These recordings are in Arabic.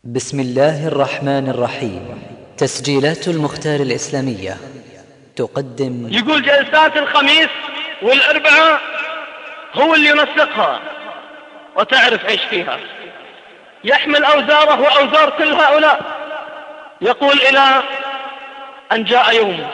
بسم الله الرحمن الرحيم. تسجيلات المختار الإسلامية تقدم. يقول جلسات الخميس والأربعاء هو اللي ينسقها وتعرف ايش فيها، يحمل أوزاره وأوزار كل هؤلاء. يقول إلى أن جاء يوم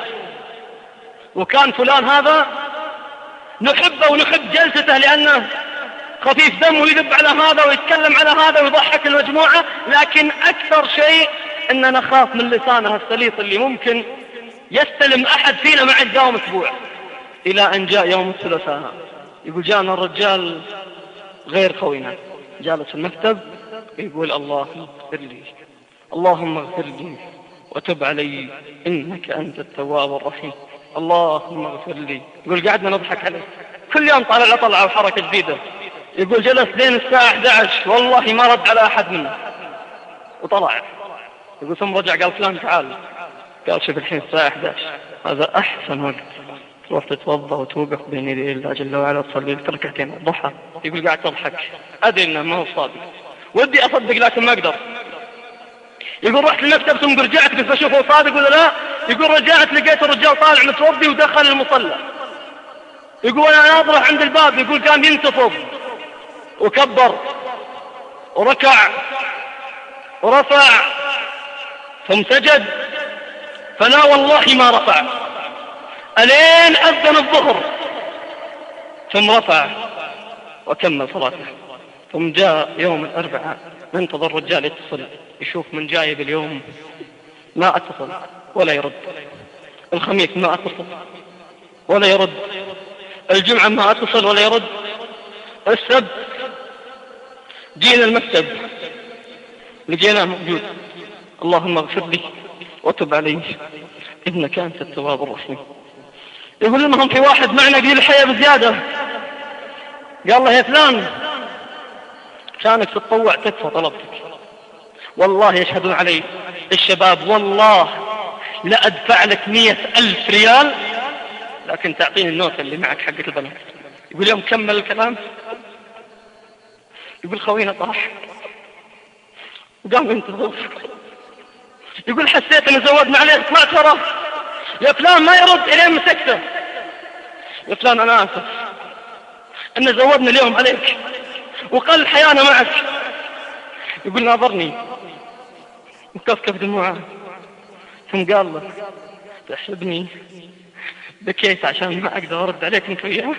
وكان فلان هذا نحبه ونحب جلسته لأنه خفيف دم ويذب على هذا ويتكلم على هذا ويضحك المجموعة، لكن أكثر شيء أننا نخاف من لسانه السليط اللي ممكن يستلم أحد فينا مع الدوام أسبوع. إلى أن جاء يوم الثلاثاء يقول جاءنا الرجال غير خوينا جالس في المكتب يقول اللهم اغفر لي اللهم اغفر لي وتب علي إنك أنت التواب الرحيم، اللهم اغفر لي. يقول قعدنا نضحك عليه كل يوم طالع طلعة وحركة جديدة. يقول جلس لين الساعة 11 والله ما رد على أحد منه وطلع. يقول ثم رجع قال فلان تعال، قال شوف الحين الساعة 11 هذا أحسن وقت تروح تتوضأ وتوقف بين يدي الله جل وعلا تصلي لك ركعتين الضحى. يقول قاعد تضحك أدري إنه ما هو صادق ودي أصدق لكن ما أقدر. يقول رحت للمكتب ثم رجعت قلت بشوفه صادق ولا لا. يقول رجعت لقيت الرجال طالع متوضي ودخل المصلى. يقول أنا ناظره عند الباب يقول كان ينتفض وكبر وركع ورفع ثم سجد، فلا والله ما رفع ألين أذن الظهر ثم رفع وكمل صلاته. ثم جاء يوم الأربعاء ننتظر الرجال يتصل يشوف من جايب اليوم، ما أتصل ولا يرد. الخميس ما أتصل ولا يرد. الجمعة ما أتصل ولا يرد. السبت جينا المكتب لقيناه موجود، اللهم اغفر لي وتب علي إنك أنت التواب الرحيم. يقول لهم في واحد معنا قيل الحياة بزيادة، قال له يا فلان كانك تتطوع تكفى طلبتك، والله يشهدون علي الشباب والله لا أدفع لك 100,000 ريال لكن تعطيني النوتة اللي معك حقة البنات. يقول يوم كمل الكلام يقول خوينا طاح وقام ينتظر. يقول حسيت ان زودنا عليه طلعت وراه يا فلان ما يرد الين مسكته. يا فلان انا اسف ان زودنا اليوم عليك وقل الحياة معك. يقول ناظرني وكفكف دموعه ثم قال له تحسبني بكيت عشان ما اقدر ارد عليك انت وياه.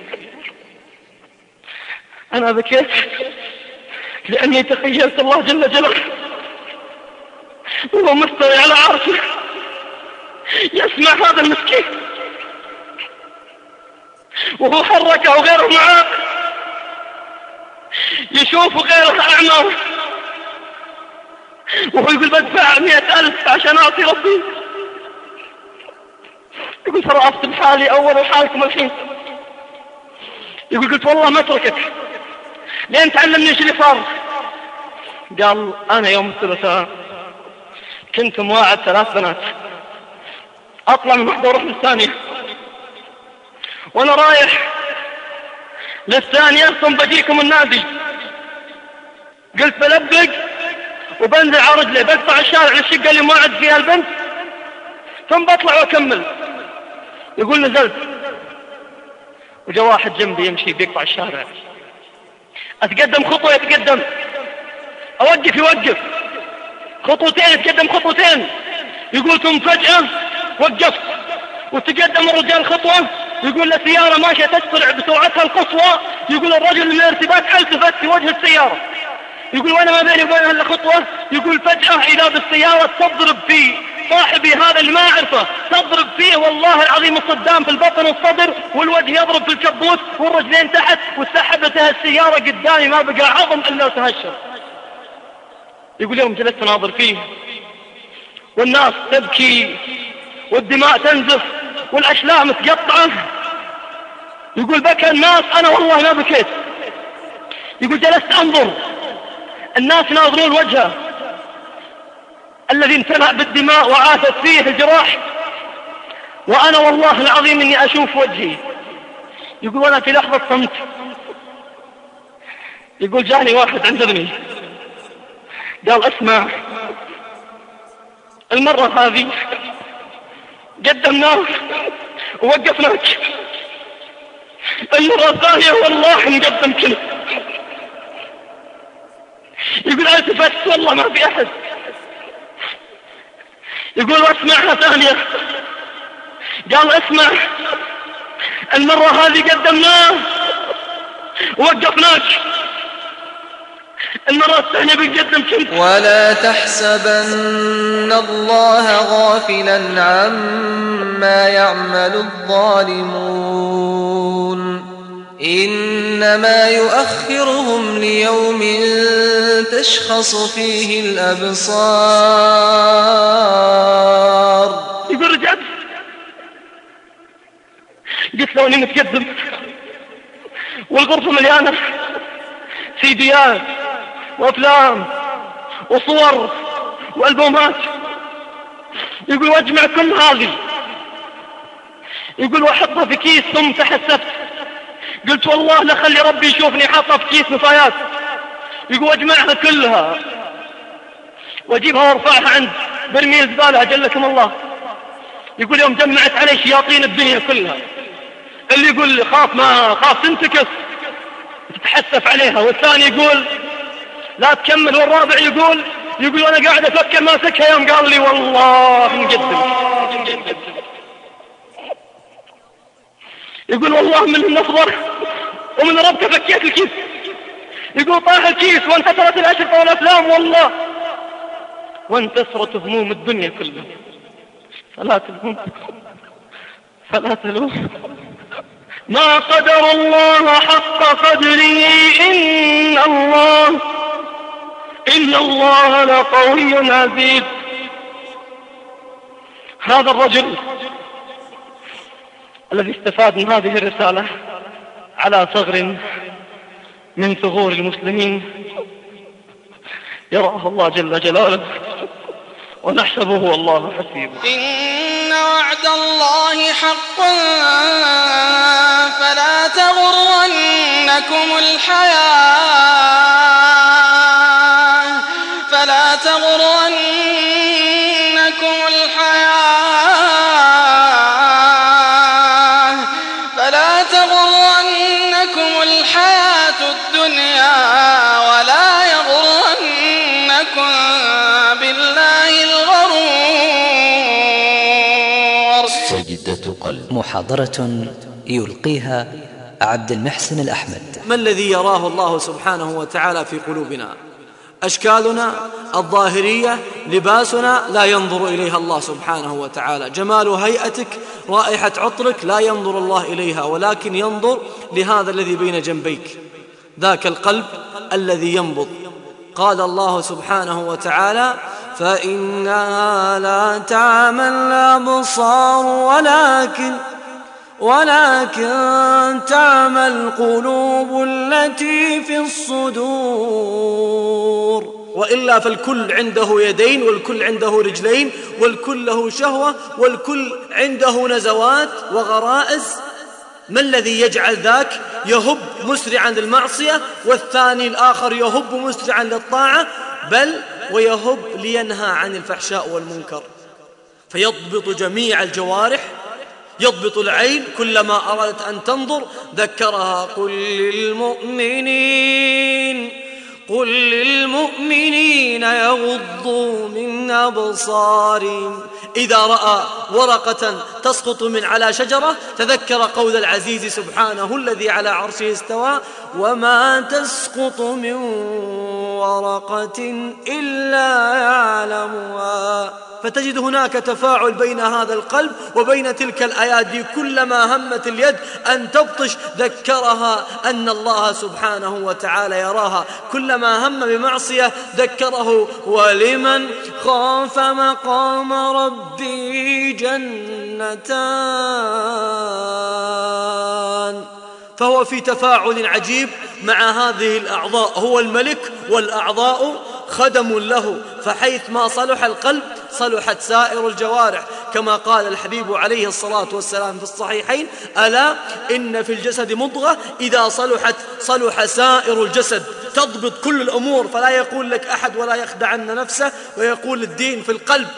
انا بكيت لاني تخيلت الله جل جلاله وهو مستوي على عرشه يسمع هذا المسكين وهو حركه وغيره معاه يشوف غيره أعمى وهو يقول بدفع 100,000 عشان أعطي ربي. يقول فرأفت بحالي أول وحالكم الحين. يقول قلت والله ما أتركك لين تعلمني ايش اللي صار. قال أنا يوم الثلاثاء كنت مواعد 3 بنات أطلع من واحدة وأروح للثانية، وأنا رايح للثانية ثم بجيكم النادي قلت بلبق وبنزل على رجلي بقطع الشارع للشقة اللي موعد فيها البنت ثم بطلع وأكمل. يقول نزلت وجاء واحد جنبي يمشي بيقطع الشارع، أتقدم خطوة يتقدم، أوقف يوقف، خطوتين يتقدم خطوتين. يقول ثم فجأة وقفت وتقدم الرجال خطوة. يقول لسيارة ماشية تسرع بسرعتها القصوى. يقول الرجل من الارتباك التفت في وجه السيارة. يقول وانا ما بيني وبينها الا خطوة. يقول فجأة إذا بالسيارة تضرب في صاحبي هذا اللي ما أعرفه، تضرب فيه والله العظيم الصدام في البطن والصدر والوجه يضرب في الكبوت والرجلين تحت وسحبتها السيارة قدامي ما بقى عظم إلا وتهشر. يقول يوم جلست ناظر فيه والناس تبكي والدماء تنزف والأشلاء متقطعة. يقول بكى الناس أنا والله ما بكيت. يقول جلست أنظر الناس ناظرون وجهه الذي امتلأ بالدماء وعاثت فيه الجراح وأنا والله العظيم إني أشوف وجهي. يقول وأنا في لحظة صمت يقول جاني واحد عند ابني قال اسمع المرة هذه قدمناك ووقفناك، المرة الثانية والله نقدمك. يقول التفت والله ما في أحد. يقول واسمعها ثانية، قال اسمع المرة هذه قدمناه ووقفناك، المرة الثانية بنقدمك. ولا تحسبن الله غافلا عما يعمل الظالمون، إنما يؤخرهم ليوم تشخص فيه الأبصار. يقول رجعت قلت له اني متقدم والغرفة مليانة سيديات وافلام وصور والبومات. يقول واجمع كل هذه، يقول واحطها في كيس ثم تحسبت قلت والله لا خلي ربي يشوفني حاطها في كيس نفايات. يقول واجمعها كلها واجيبها وارفعها عند برميل زبالة اجلكم الله. يقول يوم جمعت عليه شياطين الدنيا كلها، اللي يقول لي خاف ما خاف تنتكس تتحسف عليها، والثاني يقول لا تكمل، والرابع يقول وانا قاعد افكر ماسكها يوم قال لي والله نقدم. يقول والله من النفضة ومن ربك فكيت الكيس. يقول طاح الكيس وانتصرت الأشرطة والأفلام والله وانتصرت هموم الدنيا كلها. فلا تلوم ما قدر الله حق قدره، إن الله لقوي عزيز. هذا الرجل الذي استفاد من هذه الرسالة على ثغر من ثغور المسلمين يراه الله جل جلاله ونحسبه والله حسيبه. إن وعد الله حق فلا تغرنكم الحياة الدنيا ولا يغرنكم بالله الغرور. سجدة قلب، محاضرة يلقيها عبد المحسن الأحمد. ما الذي يراه الله سبحانه وتعالى في قلوبنا؟ أشكالنا الظاهرية، لباسنا لا ينظر إليها الله سبحانه وتعالى، جمال هيئتك، رائحة عطرك لا ينظر الله إليها، ولكن ينظر لهذا الذي بين جنبيك، ذاك القلب الذي ينبض. قال الله سبحانه وتعالى فإنها لا تعمى الأبصار ولكن تعمى القلوب التي في الصدور. وإلا فالكل عنده يدين، والكل عنده رجلين، والكل له شهوة، والكل عنده نزوات وغرائز. ما الذي يجعل ذاك يهب مسرعا للمعصية والثاني الآخر يهب مسرعا للطاعة، بل ويهب لينهى عن الفحشاء والمنكر؟ فيضبط جميع الجوارح، يضبط العين كلما أرادت أن تنظر ذكرها قل للمؤمنين يغضوا من أبصارهم. إذا رأى ورقة تسقط من على شجرة تذكر قول العزيز سبحانه الذي على عرشه استوى وما تسقط من ورقة إلا يعلمها. فتجد هناك تفاعل بين هذا القلب وبين تلك الأيادي. كلما همت اليد أن تبطش ذكرها أن الله سبحانه وتعالى يراها، كلما هم بمعصية ذكره ولمن خاف مقام ربي جنتان. فهو في تفاعل عجيب مع هذه الأعضاء، هو الملك والأعضاء خدم له، فحيث ما صلح القلب صلحت سائر الجوارح، كما قال الحبيب عليه الصلاة والسلام في الصحيحين ألا إن في الجسد مضغة إذا صلحت صلح سائر الجسد، تضبط كل الأمور. فلا يقول لك أحد ولا يخدعن نفسه ويقول الدين في القلب،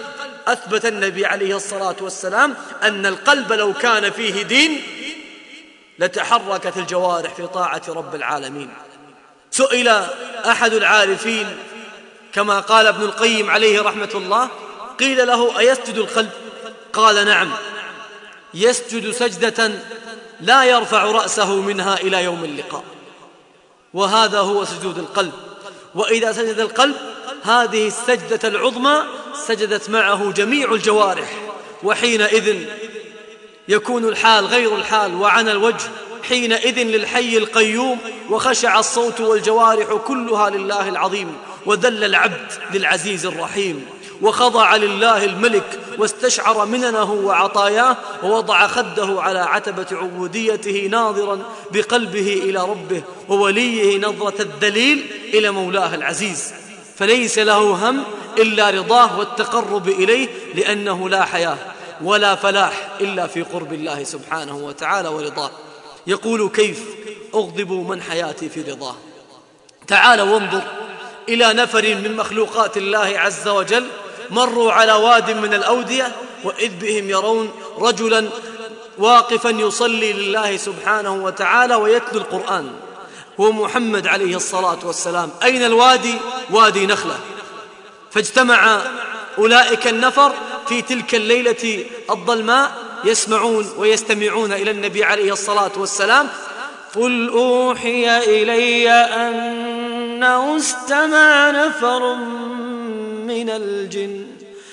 أثبت النبي عليه الصلاة والسلام أن القلب لو كان فيه دين لتحركت الجوارح في طاعة رب العالمين. سئل أحد العارفين كما قال ابن القيم عليه رحمة الله، قيل له: أيسجد القلب؟ قال: نعم، يسجد سجدة لا يرفع رأسه منها إلى يوم اللقاء، وهذا هو سجود القلب. وإذا سجد القلب هذه السجدة العظمى سجدت معه جميع الجوارح، وحينئذ يكون الحال غير الحال، وعن الوجه حينئذ للحي القيوم، وخشع الصوت والجوارح كلها لله العظيم، وذل العبد للعزيز الرحيم، وخضع لله الملك، واستشعر مننه وعطاياه، ووضع خده على عتبة عبوديته ناظرا بقلبه إلى ربه، ووليه نظرة الذليل إلى مولاه العزيز، فليس له هم إلا رضاه والتقرب إليه، لأنه لا حياة ولا فلاح إلا في قرب الله سبحانه وتعالى ورضاه. يقول: كيف أغضب من حياتي في رضاه. تعال وانظر إلى نفر من مخلوقات الله عز وجل مروا على واد من الأودية، وإذ بهم يرون رجلا واقفا يصلي لله سبحانه وتعالى ويتلو القرآن، هو محمد عليه الصلاة والسلام. أين الوادي؟ وادي نخلة. فاجتمع أولئك النفر في تلك الليلة الظلماء يسمعون ويستمعون إلى النبي عليه الصلاة والسلام. قل أوحي إلي أنه استمع نفر من الجن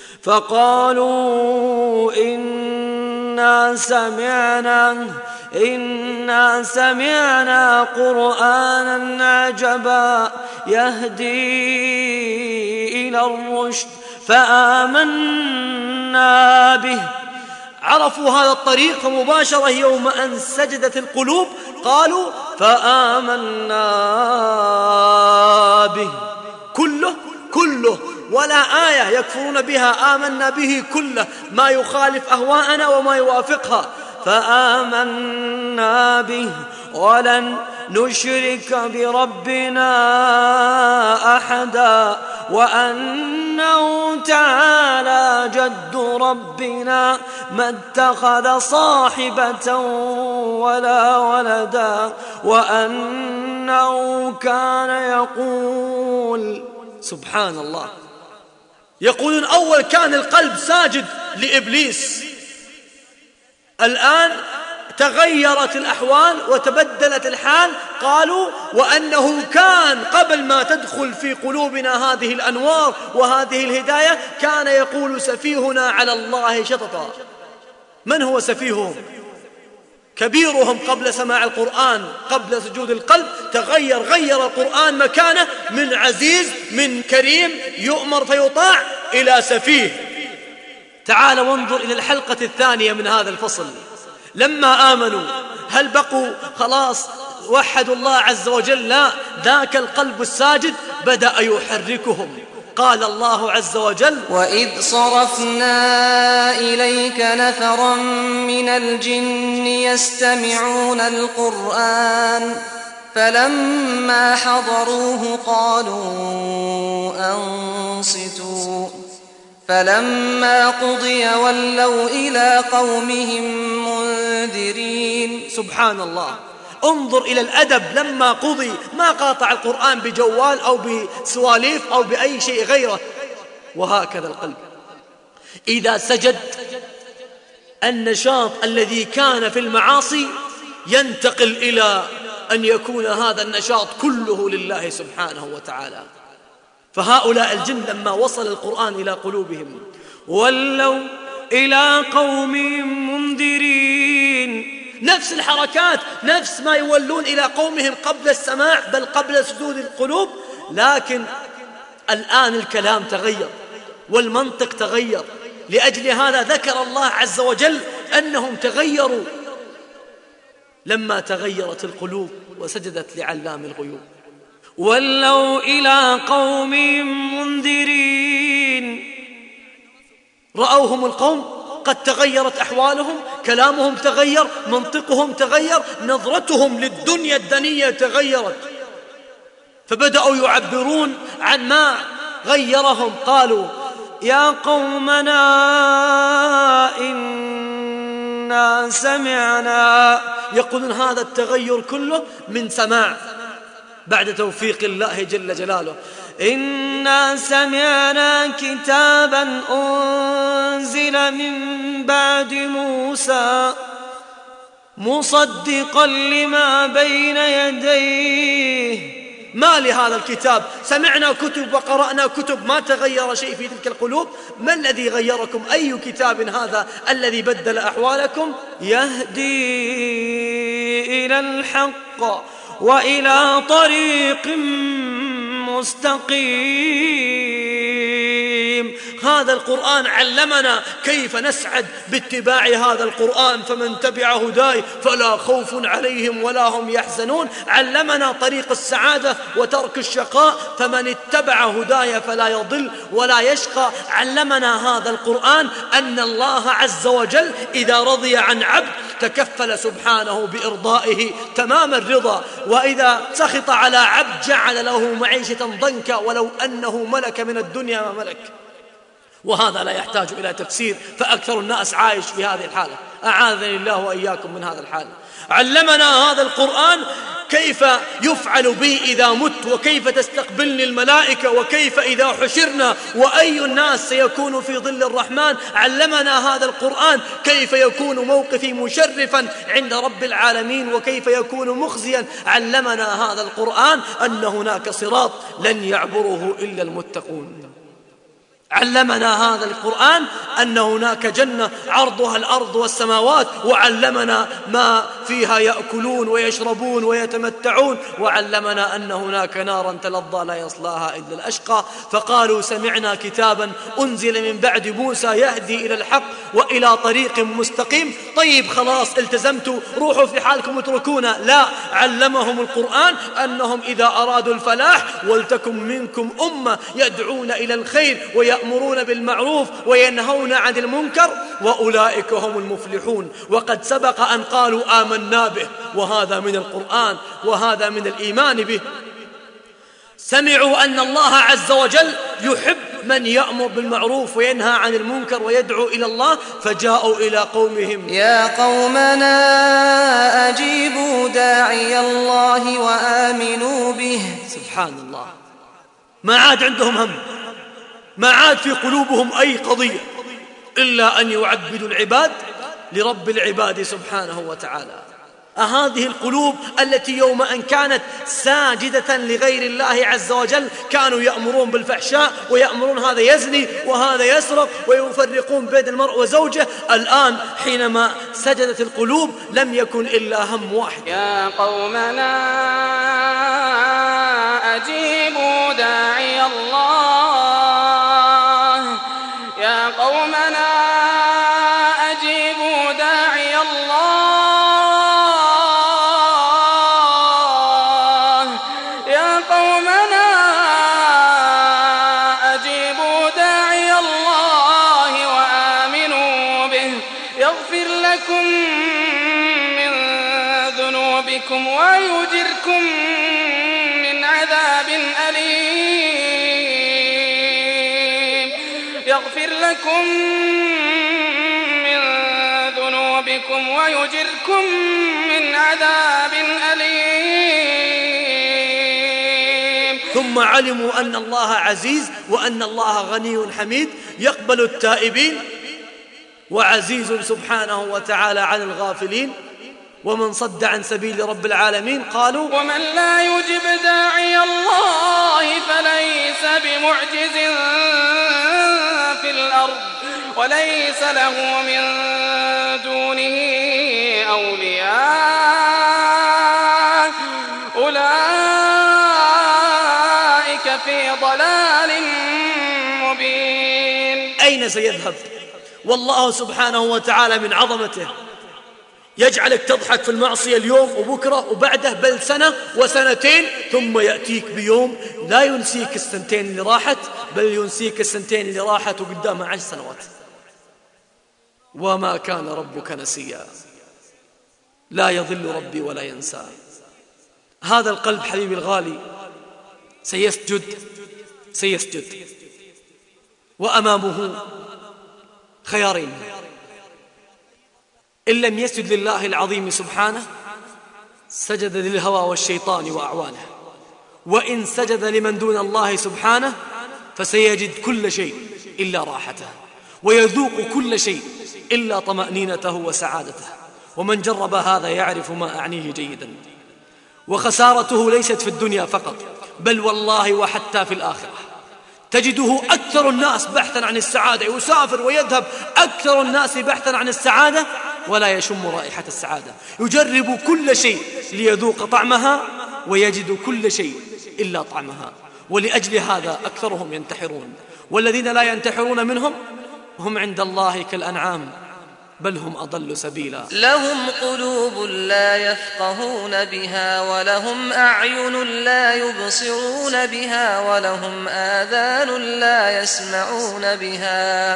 فقالوا إنا سمعنا قرآنا عجبا يهدي إلى الرشد فآمنا به. عرفوا هذا الطريق فمباشرة يوم أن سجدت القلوب قالوا فآمنا به. كله ولا آية يكفرون بها، آمنا به كله، ما يخالف أهواءنا وما يوافقها. فآمنا به ولن نشرك بربنا أحدا وأنه تعالى جد ربنا ما اتخذ صاحبة ولا ولدا وأنه كان يقول. سبحان الله، يقولون أول كان القلب ساجد لإبليس، الآن تغيرت الأحوال وتبدلت الحال. قالوا وأنه كان قبل ما تدخل في قلوبنا هذه الأنوار وهذه الهداية كان يقول سفيهنا على الله شططا. من هو سفيههم؟ كبيرهم قبل سماع القرآن، قبل سجود القلب غير القرآن مكانه من عزيز من كريم يؤمر فيطاع إلى سفيه. تعال وانظر إلى الحلقة الثانية من هذا الفصل. لما آمنوا هل بقوا خلاص وحدوا الله عز وجل؟ لا، ذاك القلب الساجد بدأ يحركهم. قال الله عز وجل وإذ صرفنا إليك نفرا من الجن يستمعون القرآن فلما حضروه قالوا أنصتوا فلما قضي ولوا إلى قومهم منذرين. سبحان الله، انظر إلى الأدب لما قضي، ما قاطع القرآن بجوال أو بسواليف أو بأي شيء غيره. وهكذا القلب إذا سجد النشاط الذي كان في المعاصي ينتقل إلى أن يكون هذا النشاط كله لله سبحانه وتعالى. فهؤلاء الجن لما وصل القرآن إلى قلوبهم ولوا إلى قومهم منذرين، نفس الحركات، نفس ما يولون إلى قومهم قبل السماع بل قبل سجود القلوب، لكن الآن الكلام تغير والمنطق تغير. لأجل هذا ذكر الله عز وجل أنهم تغيروا لما تغيرت القلوب وسجدت لعلام الغيوب. ولوا إلى قومهم منذرين، رأوهم القوم قد تغيرت أحوالهم، كلامهم تغير، منطقهم تغير، نظرتهم للدنيا الدنية تغيرت، فبدأوا يعبرون عن ما غيرهم. قالوا يا قومنا إنا سمعنا، يقولون هذا التغير كله من سماع بعد توفيق الله جل جلاله. إنا سمعنا كتابا أنزل من بعد موسى مصدقا لما بين يديه. ما لهذا الكتاب؟ سمعنا كتب وقرأنا كتب، ما تغير شيء في تلك القلوب. ما الذي غيركم؟ أي كتاب هذا الذي بدل أحوالكم؟ يهدي إلى الحق وإلى طريق مستقيم. هذا القرآن علمنا كيف نسعد باتباع هذا القرآن، فمن تبع هداي فلا خوف عليهم ولا هم يحزنون. علمنا طريق السعادة وترك الشقاء، فمن اتبع هداي فلا يضل ولا يشقى. علمنا هذا القرآن أن الله عز وجل إذا رضي عن عبد تكفل سبحانه بإرضائه تمام الرضا، وإذا سخط على عبد جعل له معيشة ضنكا ولو أنه ملك من الدنيا ما ملك. وهذا لا يحتاج إلى تفسير، فأكثر الناس عايش في هذه الحالة. أعاذني الله وإياكم من هذا الحال. علمنا هذا القرآن كيف يفعل بي إذا مت، وكيف تستقبلني الملائكة، وكيف إذا حشرنا، وأي الناس سيكون في ظل الرحمن. علمنا هذا القرآن كيف يكون موقفي مشرفا عند رب العالمين، وكيف يكون مخزيا. علمنا هذا القرآن أن هناك صراط لن يعبره إلا المتقون. علمنا هذا القرآن أن هناك جنة عرضها الأرض والسماوات، وعلمنا ما فيها يأكلون ويشربون ويتمتعون، وعلمنا أن هناك نارا تلظى لا يصلاها إلا الأشقى. فقالوا سمعنا كتابا أنزل من بعد موسى يهدي إلى الحق وإلى طريق مستقيم. طيب خلاص التزمتوا، روحوا في حالكم اتركونا. لا، علمهم القرآن أنهم إذا أرادوا الفلاح ولتكن منكم أمة يدعون إلى الخير ويأمرون بالمعروف وينهون عن المنكر وأولئك هم المفلحون. وقد سبق أن قالوا آمنا به، وهذا من القرآن وهذا من الإيمان به. سمعوا أن الله عز وجل يحب من يأمر بالمعروف وينهى عن المنكر ويدعو إلى الله، فجاءوا إلى قومهم يا قومنا أجيبوا داعي الله وآمنوا به. سبحان الله، ما عاد عندهم هم، ما عاد في قلوبهم أي قضية إلا أن يعبدوا العباد لرب العباد سبحانه وتعالى. هذه القلوب التي يوم أن كانت ساجدة لغير الله عز وجل كانوا يأمرون بالفحشاء ويأمرون هذا يزني وهذا يسرق ويفرقون بين المرء وزوجه، الآن حينما سجدت القلوب لم يكن إلا هم واحد. يا قومنا أجيبوا داعي الله، يا قومنا أجيبوا داعي الله، يا قومنا أجيبوا داعي الله وآمنوا به يغفر لكم من ذنوبكم ويجركم من عذاب أليم، يغفر لكم من ذنوبكم ويجركم من عذاب أليم. ثم علموا أن الله عزيز وأن الله غني حميد يقبل التائبين، وعزيز سبحانه وتعالى عن الغافلين. ومن صد عن سبيل رب العالمين قالوا ومن لا يجب داعي الله فليس بمعجز في الأرض وليس له من دونه أولياء أولئك في ضلال مبين. أين سيذهب؟ والله سبحانه وتعالى من عظمته يجعلك تضحك في المعصية اليوم وبكرة وبعده بل سنة وسنتين، ثم يأتيك بيوم لا ينسيك السنتين اللي راحت بل ينسيك السنتين اللي راحت وقدامها 10 سنوات. وما كان ربك نسيا، لا يضل ربي ولا ينسى. هذا القلب حبيبي الغالي سيسجد وأمامه خيارين: إن لم يسجد لله العظيم سبحانه سجد للهوى والشيطان وأعوانه، وإن سجد لمن دون الله سبحانه فسيجد كل شيء إلا راحته، ويذوق كل شيء إلا طمأنينته وسعادته. ومن جرب هذا يعرف ما أعنيه جيدا. وخسارته ليست في الدنيا فقط، بل والله وحتى في الآخرة. تجده أكثر الناس بحثا عن السعادة، يسافر ويذهب أكثر الناس بحثا عن السعادة ولا يشم رائحة السعادة، يجرب كل شيء ليذوق طعمها ويجد كل شيء إلا طعمها. ولأجل هذا أكثرهم ينتحرون، والذين لا ينتحرون منهم هم عند الله كالأنعام بل هم أضل سبيلا. لهم قلوب لا يفقهون بها، ولهم أعين لا يبصرون بها، ولهم آذان لا يسمعون بها،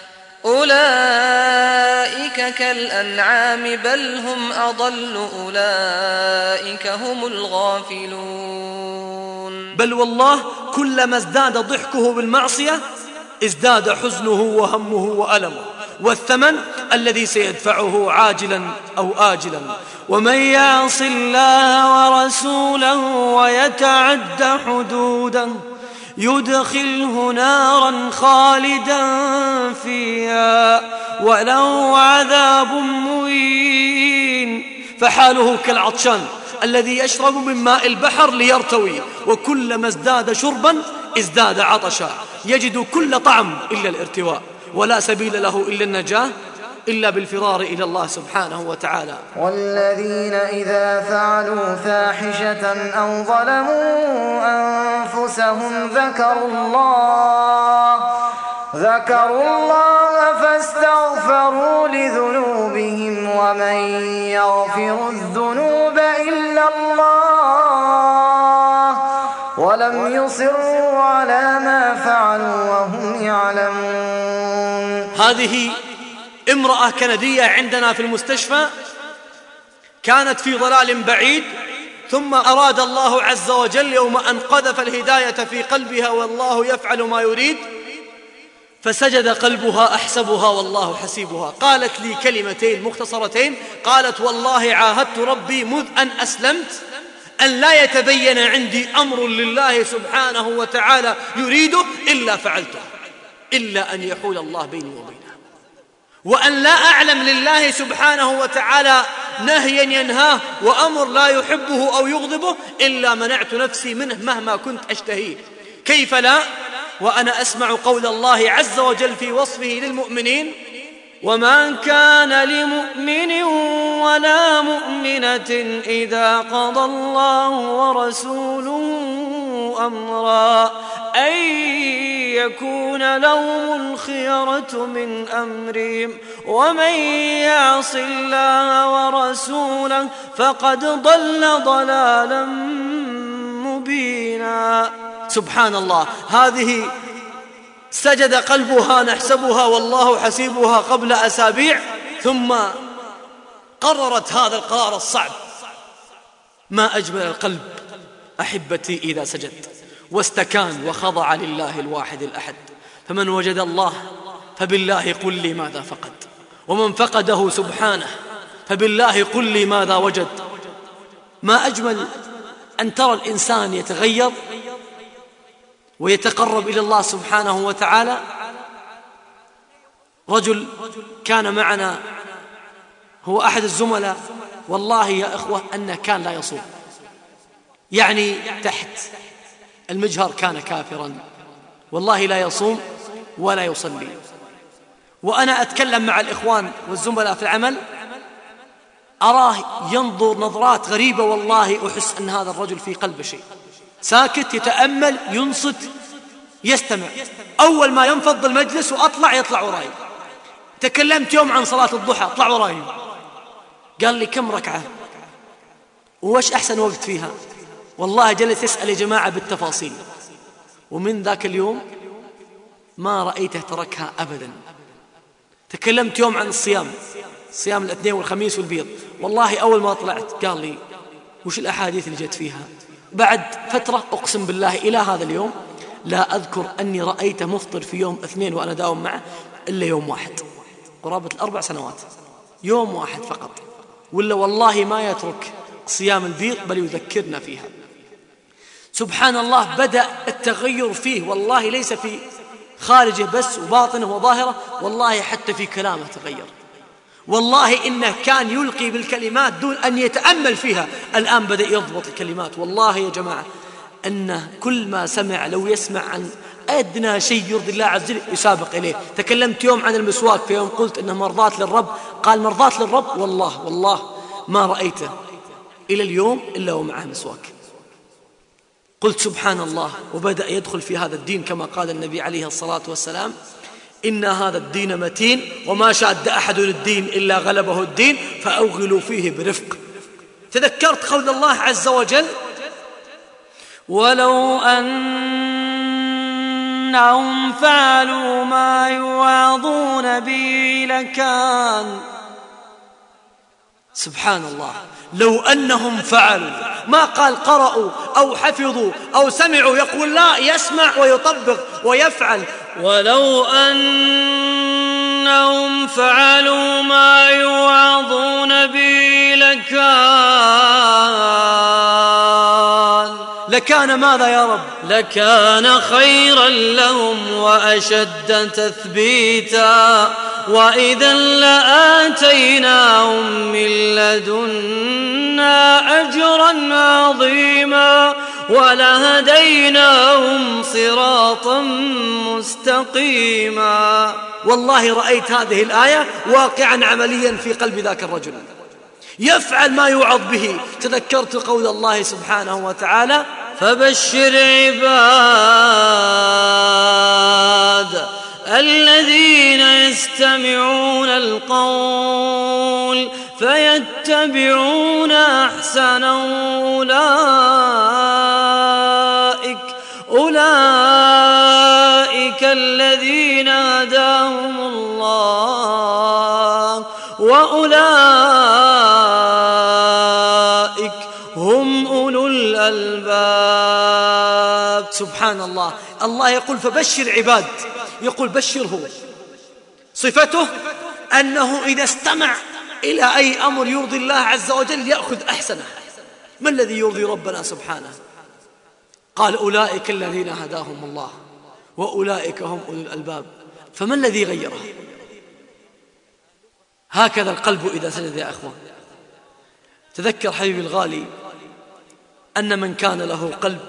أولئك كالأنعام بل هم أضل، أولئك هم الغافلون. بل والله كلما ازداد ضحكه بالمعصية ازداد حزنه وهمه وألمه، والثمن الذي سيدفعه عاجلا أو آجلا. ومن يعص الله ورسوله ويتعد حدوده يدخله نارا خالدا فيها وله عذاب مهين. فحاله كالعطشان الذي يشرب من ماء البحر ليرتوي، وكلما ازداد شربا ازداد عطشا، يجد كل طعم إلا الارتواء، ولا سبيل له إلا النجاة إلا بالفرار إلى الله سبحانه وتعالى. والذين إذا فعلوا فاحشة أو ظلموا أنفسهم ذكروا الله فاستغفروا لذنوبهم، ومن يغفر الذنوب إلا الله، ولم يصروا على ما فعلوا وهم يعلمون. هذه امرأة كندية عندنا في المستشفى، كانت في ضلال بعيد، ثم أراد الله عز وجل يوم أن قذف الهداية في قلبها والله يفعل ما يريد، فسجد قلبها أحسبها والله حسيبها. قالت لي كلمتين مختصرتين، قالت: والله عاهدت ربي منذ أن أسلمت أن لا يتبين عندي أمر لله سبحانه وتعالى يريده إلا فعلته، إلا أن يحول الله بيني وبينه، وأن لا أعلم لله سبحانه وتعالى نهيا ينهاه وأمر لا يحبه أو يغضبه إلا منعت نفسي منه مهما كنت أشتهيه. كيف لا وأنا أسمع قول الله عز وجل في وصفه للمؤمنين: وما كان لمؤمن ولا مؤمنة إذا قضى الله ورسوله أمرا أن يكون لهم الخيرة من أمرهم ومن يعص الله ورسوله فقد ضل ضلالا مبينا. سبحان الله، هذه سجد قلبها نحسبها والله حسيبها قبل أسابيع، ثم قررت هذا القرار الصعب. ما أجمل القلب أحبتي إذا سجد واستكان وخضع لله الواحد الأحد. فمن وجد الله فبالله قل لي ماذا فقد، ومن فقده سبحانه فبالله قل لي ماذا وجد. ما أجمل أن ترى الإنسان يتغير ويتقرب إلى الله سبحانه وتعالى. رجل كان معنا، هو أحد الزملاء، والله يا إخوة أنه كان لا يصوم، يعني تحت المجهر كان كافرا، والله لا يصوم ولا يصلي. وأنا أتكلم مع الإخوان والزملاء في العمل أراه ينظر نظرات غريبة، والله أحس أن هذا الرجل في قلبه شيء، ساكت يتأمل ينصت يستمع. أول ما ينفض المجلس وأطلع يطلع وراي. تكلمت يوم عن صلاة الضحى، اطلع وراي. قال لي: كم ركعة وش أحسن وقت فيها؟ والله جلس يسأل يا جماعة بالتفاصيل. ومن ذاك اليوم ما رأيته تركها أبدا. تكلمت يوم عن الصيام، صيام الاثنين والخميس والبيض، والله أول ما طلعت قال لي: وش الأحاديث اللي جت فيها؟ بعد فترة أقسم بالله إلى هذا اليوم لا أذكر أني رأيت مفطر في يوم اثنين وأنا داوم معه إلا يوم واحد، قرابة 4 سنوات، يوم واحد فقط، ولا والله ما يترك صيام البيض بل يذكرنا فيها. سبحان الله، بدأ التغير فيه، والله ليس في خارجه بس وباطنه وظاهره، والله حتى في كلامه تغير، والله إنه كان يلقي بالكلمات دون أن يتأمل فيها، الآن بدأ يضبط الكلمات. والله يا جماعة أنه كل ما سمع لو يسمع عن أدنى شيء يرضي الله عز وجل يسابق إليه. تكلمت يوم عن المسواك، في يوم قلت إنه مرضات للرب، قال مرضات للرب، والله ما رأيته إلى اليوم إلا ومعه مسواك. قلت سبحان الله، وبدأ يدخل في هذا الدين كما قال النبي عليه الصلاة والسلام: إن هذا الدين متين وما شاد أحد الدين إلا غلبه الدين فأوغلوا فيه برفق. تذكرت قول الله عز وجل: ولو أنهم فعلوا ما يوعظون به لكان. سبحان الله، لو أنهم فعلوا، ما قال قرأوا أو حفظوا أو سمعوا، يقول لا، يسمع ويطبق ويفعل. ولو أنهم فعلوا ما يوعظون به لكان ماذا يا رب؟ لكان خيرا لهم وأشد تثبيتا، وإذا لآتيناهم من لدنا أجرا عظيما ولهديناهم صراطا مستقيما. والله رأيت هذه الآية واقعا عمليا في قلب ذاك الرجل، يفعل ما يوعظ به. تذكرت قول الله سبحانه وتعالى: فبشر عباد الذين يستمعون القول فيتبعون أحسنه، أولئك الذين هداهم الله وأولئك هم أولو الألباب. سبحان الله، الله يقول فبشر عباد، يقول بشره. صفته أنه إذا استمع إلى أي أمر يرضي الله عز وجل يأخذ أحسنه. ما الذي يرضي ربنا سبحانه؟ قال: أولئك الذين هداهم الله وأولئك هم أولو الألباب. فما الذي غيره؟ هكذا القلب إذا سجد يا أخوان. تذكر حبيبي الغالي أن من كان له قلب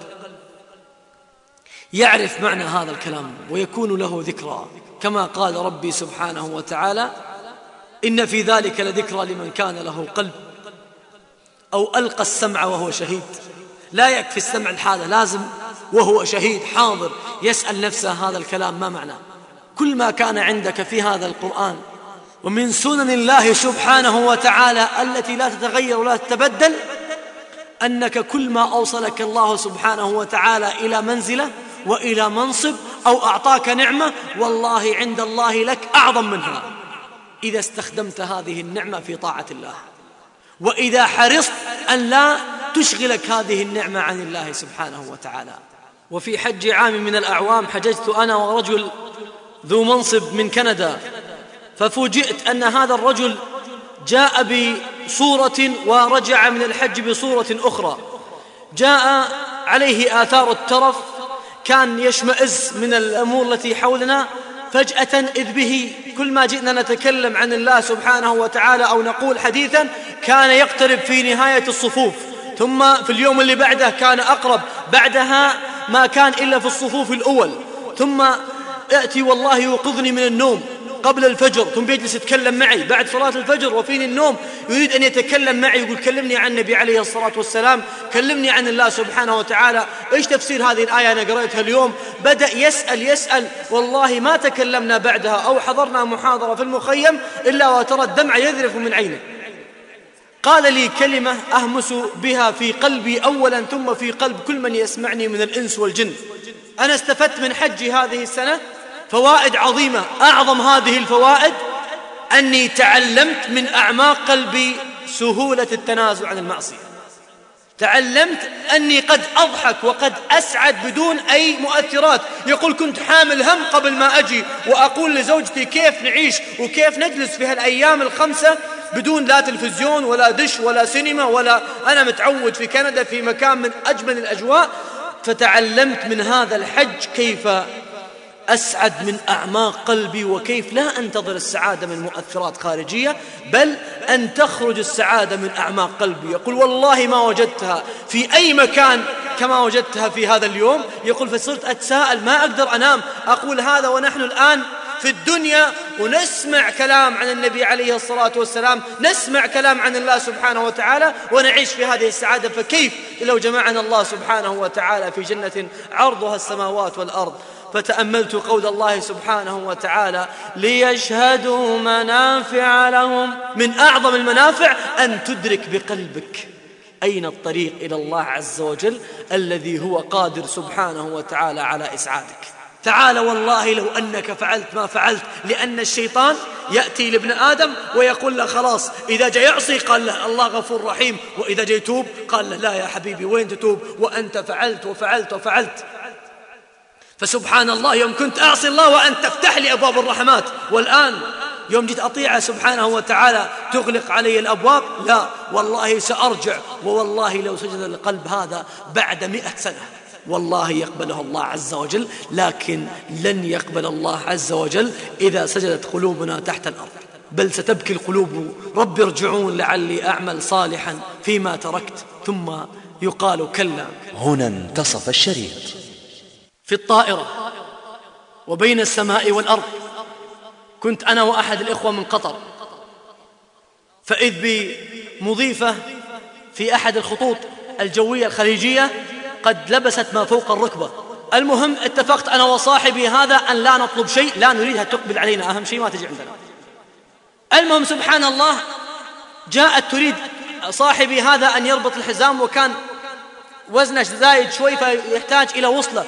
يعرف معنى هذا الكلام ويكون له ذكرى، كما قال ربي سبحانه وتعالى: إن في ذلك لذكرى لمن كان له قلب أو ألقى السمع وهو شهيد. لا يكفي السمع الحالة، لازم وهو شهيد حاضر يسأل نفسه هذا الكلام ما معناه. كل ما كان عندك في هذا القرآن ومن سنن الله سبحانه وتعالى التي لا تتغير ولا تتبدل، أنك كل ما أوصلك الله سبحانه وتعالى إلى منزلة وإلى منصب أو أعطاك نعمة، والله عند الله لك أعظم منها إذا استخدمت هذه النعمة في طاعة الله، وإذا حرصت أن لا تشغلك هذه النعمة عن الله سبحانه وتعالى. وفي حج عام من الأعوام حججت أنا ورجل ذو منصب من كندا، ففوجئت أن هذا الرجل جاء بصورة ورجع من الحج بصورة أخرى، جاء عليه آثار الترف، كان يشمئز من الأمور التي حولنا. فجأة إذ به كل ما جئنا نتكلم عن الله سبحانه وتعالى أو نقول حديثا كان يقترب في نهاية الصفوف، ثم في اليوم اللي بعده كان أقرب، بعدها ما كان إلا في الصفوف الأول، ثم يأتي والله يوقظني من النوم قبل الفجر، ثم يجلس يتكلم معي بعد صلاة الفجر وفيني النوم، يريد أن يتكلم معي، يقول كلمني عن النبي عليه الصلاة والسلام، كلمني عن الله سبحانه وتعالى، إيش تفسير هذه الآية أنا قرأتها اليوم. بدأ يسأل، والله ما تكلمنا بعدها أو حضرنا محاضرة في المخيم إلا وترى الدمع يذرف من عينه. قال لي كلمة أهمس بها في قلبي أولا ثم في قلب كل من يسمعني من الإنس والجن. أنا استفدت من حجي هذه السنة فوائد عظيمة، أعظم هذه الفوائد أني تعلمت من أعماق قلبي سهولة التنازل عن المعصية. تعلمت أني قد أضحك وقد أسعد بدون أي مؤثرات. يقول كنت حامل هم قبل ما أجي، وأقول لزوجتي كيف نعيش وكيف نجلس في هالأيام ال5 بدون لا تلفزيون ولا دش ولا سينما ولا، أنا متعود في كندا في مكان من أجمل الأجواء. فتعلمت من هذا الحج كيف أسعد من أعماق قلبي، وكيف لا أنتظر السعادة من مؤثرات خارجية، بل أن تخرج السعادة من أعماق قلبي. يقول والله ما وجدتها في أي مكان كما وجدتها في هذا اليوم. يقول فصرت أتساءل ما أقدر أنام، أقول هذا ونحن الآن في الدنيا ونسمع كلام عن النبي عليه الصلاة والسلام، نسمع كلام عن الله سبحانه وتعالى ونعيش في هذه السعادة، فكيف لو جمعنا الله سبحانه وتعالى في جنة عرضها السماوات والأرض. فتأملت قول الله سبحانه وتعالى ليشهدوا منافع لهم، من أعظم المنافع أن تدرك بقلبك أين الطريق إلى الله عز وجل الذي هو قادر سبحانه وتعالى على إسعادك. تعال والله لو أنك فعلت ما فعلت، لأن الشيطان يأتي لابن آدم ويقول له خلاص إذا جاء يعصي قال له الله غفور رحيم، وإذا جاء يتوب قال له لا يا حبيبي وين تتوب وأنت فعلت وفعلت وفعلت. فسبحان الله يوم كنت أعصي الله وأن تفتح لي أبواب الرحمات، والآن يوم جيت أطيعه سبحانه وتعالى تغلق علي الأبواب. لا والله سأرجع، ووالله لو سجد القلب هذا بعد 100 سنة والله يقبله الله عز وجل، لكن لن يقبل الله عز وجل إذا سجدت قلوبنا تحت الأرض، بل ستبكي القلوب رب ارجعون لعلي أعمل صالحا فيما تركت، ثم يقال كلا. هنا انتصف الشريط. في الطائرة وبين السماء والأرض كنت أنا وأحد الإخوة من قطر، فإذ بمضيفة في أحد الخطوط الجوية الخليجية قد لبست ما فوق الركبة. المهم اتفقت أنا وصاحبي هذا أن لا نطلب شيء، لا نريدها تقبل علينا، أهم شيء ما تجي عندنا. المهم سبحان الله جاءت تريد صاحبي هذا أن يربط الحزام، وكان وزنه زايد شوي فيحتاج إلى وصلة،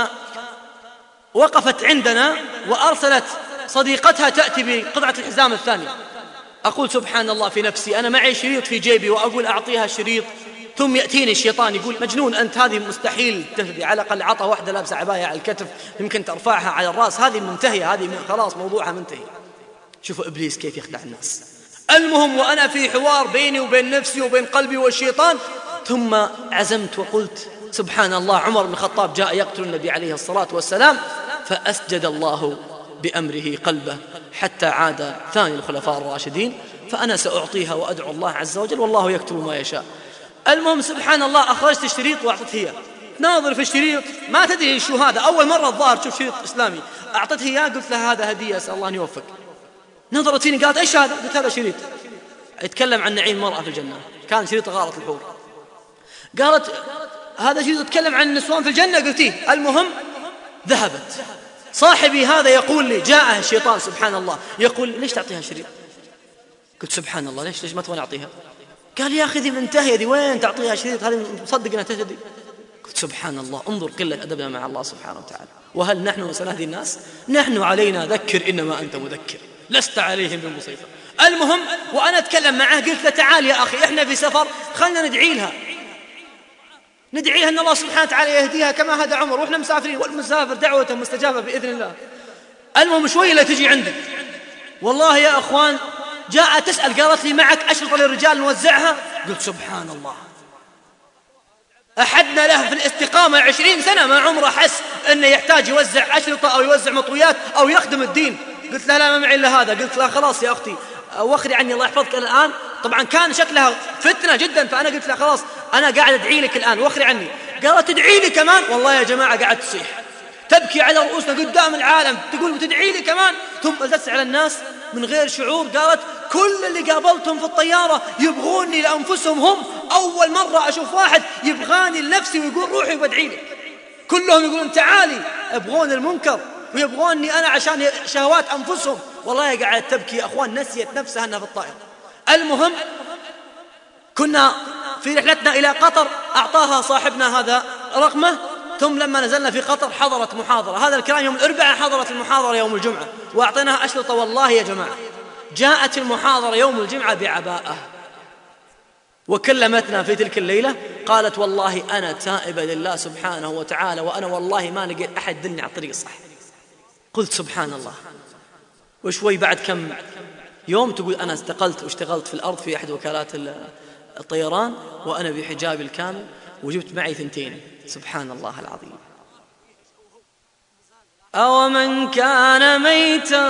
فوقفت عندنا وأرسلت صديقتها تأتي بقطعة الحزام الثانية. أقول سبحان الله في نفسي، أنا معي شريط في جيبي وأقول أعطيها الشريط، ثم يأتيني الشيطان يقول مجنون أنت، هذه مستحيل تهدي، على الأقل عطى واحدة لابسة عباية على الكتف يمكن ترفعها على الرأس، هذه منتهية، هذه خلاص موضوعها منتهي. شوفوا إبليس كيف يخدع الناس. المهم وأنا في حوار بيني وبين نفسي وبين قلبي والشيطان، ثم عزمت وقلت سبحان الله عمر بن الخطاب جاء يقتل النبي عليه الصلاة والسلام، فأسجد الله بأمره قلبه حتى عاد ثاني الخلفاء الراشدين، فأنا سأعطيها وأدعو الله عز وجل والله يكتب ما يشاء. المهم سبحان الله أخرجت الشريط وأعطت هي، ناظر في الشريط ما تدري شو هذا، أول مرة الظاهر تشوف شريط إسلامي، أعطته إياه قلت لها هذا هدية أسأل الله أن يوفق. نظرت فيني قالت إيش هذا؟ قلت هذا شريط يتكلم عن نعيم المرأة في الجنة، كان شريط غارة الحور. قالت هذا شريط يتكلم عن النسوان في الجنة، قلت إيه. المهم ذهبت. صاحبي هذا يقول لي جاءه الشيطان سبحان الله يقول ليش تعطيها شريط؟ قلت سبحان الله ليش ما تبغى أعطيها؟ قال يا أخي ذي منتهية ذي، وين تعطيها شريط؟ هذه مصدق أنها تهتدي. قلت سبحان الله انظر قلة أدبنا مع الله سبحانه وتعالى. وهل نحن مثل هذه الناس؟ نحن علينا ذكر إنما أنت مذكر لست عليهم بمسيطر. المهم وأنا أتكلم معه قلت له تعال يا أخي إحنا في سفر، خلنا ندعي لها أن الله سبحانه وتعالى يهديها كما هدى عمر، وإحنا مسافرين والمسافر دعوته مستجابة بإذن الله. المهم شوي لا تجي عندي والله يا أخوان جاء تسأل قالت لي معك أشرطة للرجال نوزعها؟ قلت سبحان الله، أحدنا له في الاستقامة 20 سنة ما عمره حس أنه يحتاج يوزع أشرطة أو يوزع مطويات أو يخدم الدين. قلت لا ما معي إلا هذا. قلت لا خلاص يا أختي وخري عني الله يحفظك الآن. طبعا كان شكلها فتنة جدا، فأنا قلت لا خلاص أنا قاعد أدعي لك الآن وخري عني. قالت تدعي لي كمان؟ والله يا جماعة قاعد تصيح تبكي على رؤوسنا قدام العالم تقول بتدعي لي كمان، ثم ألتس على الناس من غير شعور. قالت كل اللي قابلتهم في الطيارة يبغوني لأنفسهم، هم أول مرة أشوف واحد يبغاني لنفسي ويقول روحي وبدعي لك، كلهم يقولون تعالي، يبغون المنكر ويبغوني أنا عشان شهوات أنفسهم. والله قاعد تبكي يا أخوان، نسيت نفسها أنها في الطائرة. المهم كنا في رحلتنا إلى قطر، أعطاها صاحبنا هذا رقمه، ثم لما نزلنا في قطر حضرت محاضرة، هذا الكلام يوم الأربعاء، حضرت المحاضرة يوم الجمعة وأعطيناها أشرطة. والله يا جماعة جاءت المحاضرة يوم الجمعة بعباءة، وكلمتنا في تلك الليلة قالت والله أنا تائبة لله سبحانه وتعالى، وأنا والله ما لقيت أحد دلني على الطريق الصح. قلت سبحان الله. وشوي بعد كم يوم تقول أنا استقلت واشتغلت في الأرض في أحد وكالات الطيران وأنا بحجابي الكامل وجبت معي 2. سبحان الله العظيم. أومن كان ميتا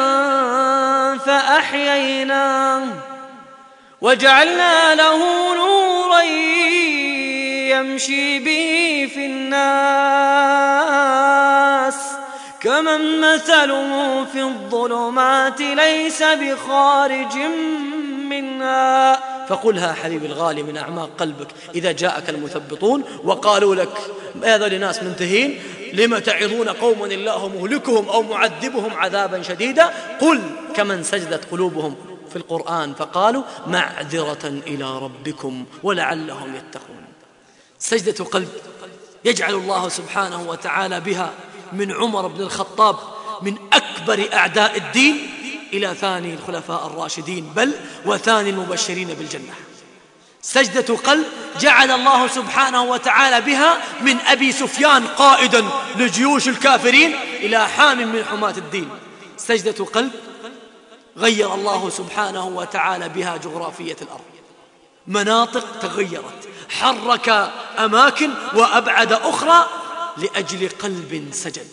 فأحييناه وجعلنا له نورا يمشي به في الناس كمن مثله في الظلمات ليس بخارج منها. فقلها حبيبي الغالي من أعماق قلبك إذا جاءك المثبطون وقالوا لك هذا لناس منتهين لما تعظون قوما الله مهلكهم أو معذبهم عذابا شديدا، قل كمن سجدت قلوبهم في القرآن فقالوا معذرة إلى ربكم ولعلهم يتقون. سجدة قلب يجعل الله سبحانه وتعالى بها من عمر بن الخطاب من أكبر أعداء الدين إلى ثاني الخلفاء الراشدين بل وثاني المبشرين بالجنة. سجدة قلب جعل الله سبحانه وتعالى بها من أبي سفيان قائدا لجيوش الكافرين إلى حام من حماة الدين. سجدة قلب غير الله سبحانه وتعالى بها جغرافية الأرض، مناطق تغيرت، حرك أماكن وأبعد أخرى لأجل قلب سجد.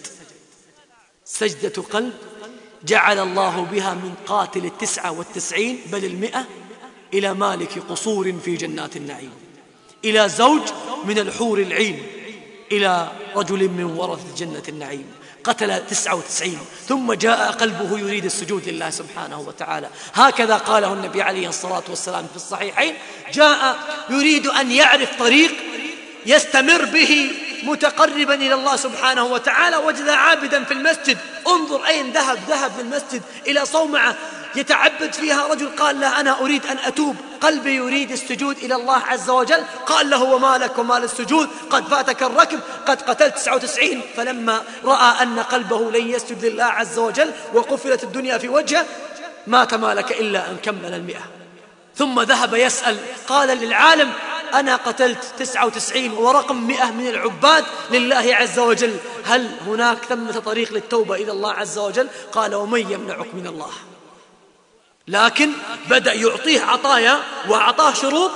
سجدة قلب جعل الله بها من قاتل 99 بل 100 إلى مالك قصور في جنات النعيم، إلى زوج من الحور العين، إلى رجل من ورثة جنة النعيم قتل 99 ثم جاء قلبه يريد السجود لله سبحانه وتعالى. هكذا قاله النبي عليه الصلاة والسلام في الصحيحين، جاء يريد أن يعرف طريق يستمر به متقربا إلى الله سبحانه وتعالى، وجد عابدا في المسجد، انظر أين ذهب للمسجد إلى صومعة يتعبد فيها رجل، قال له أنا أريد أن أتوب، قلبي يريد السجود إلى الله عز وجل. قال له وما لك وما للسجود، قد فاتك الركب، قد قتلت 99. فلما رأى أن قلبه لن يسجد لله عز وجل وقفلت الدنيا في وجهه ما تمالك إلا أن كمل 100. ثم ذهب يسأل، قال للعالم أنا قتلت 99 ورقم 100 من العباد لله عز وجل، هل هناك ثمة طريق للتوبة إلى الله عز وجل؟ قال ومن يمنعك من الله. لكن بدأ يعطيه عطايا وأعطاه شروط.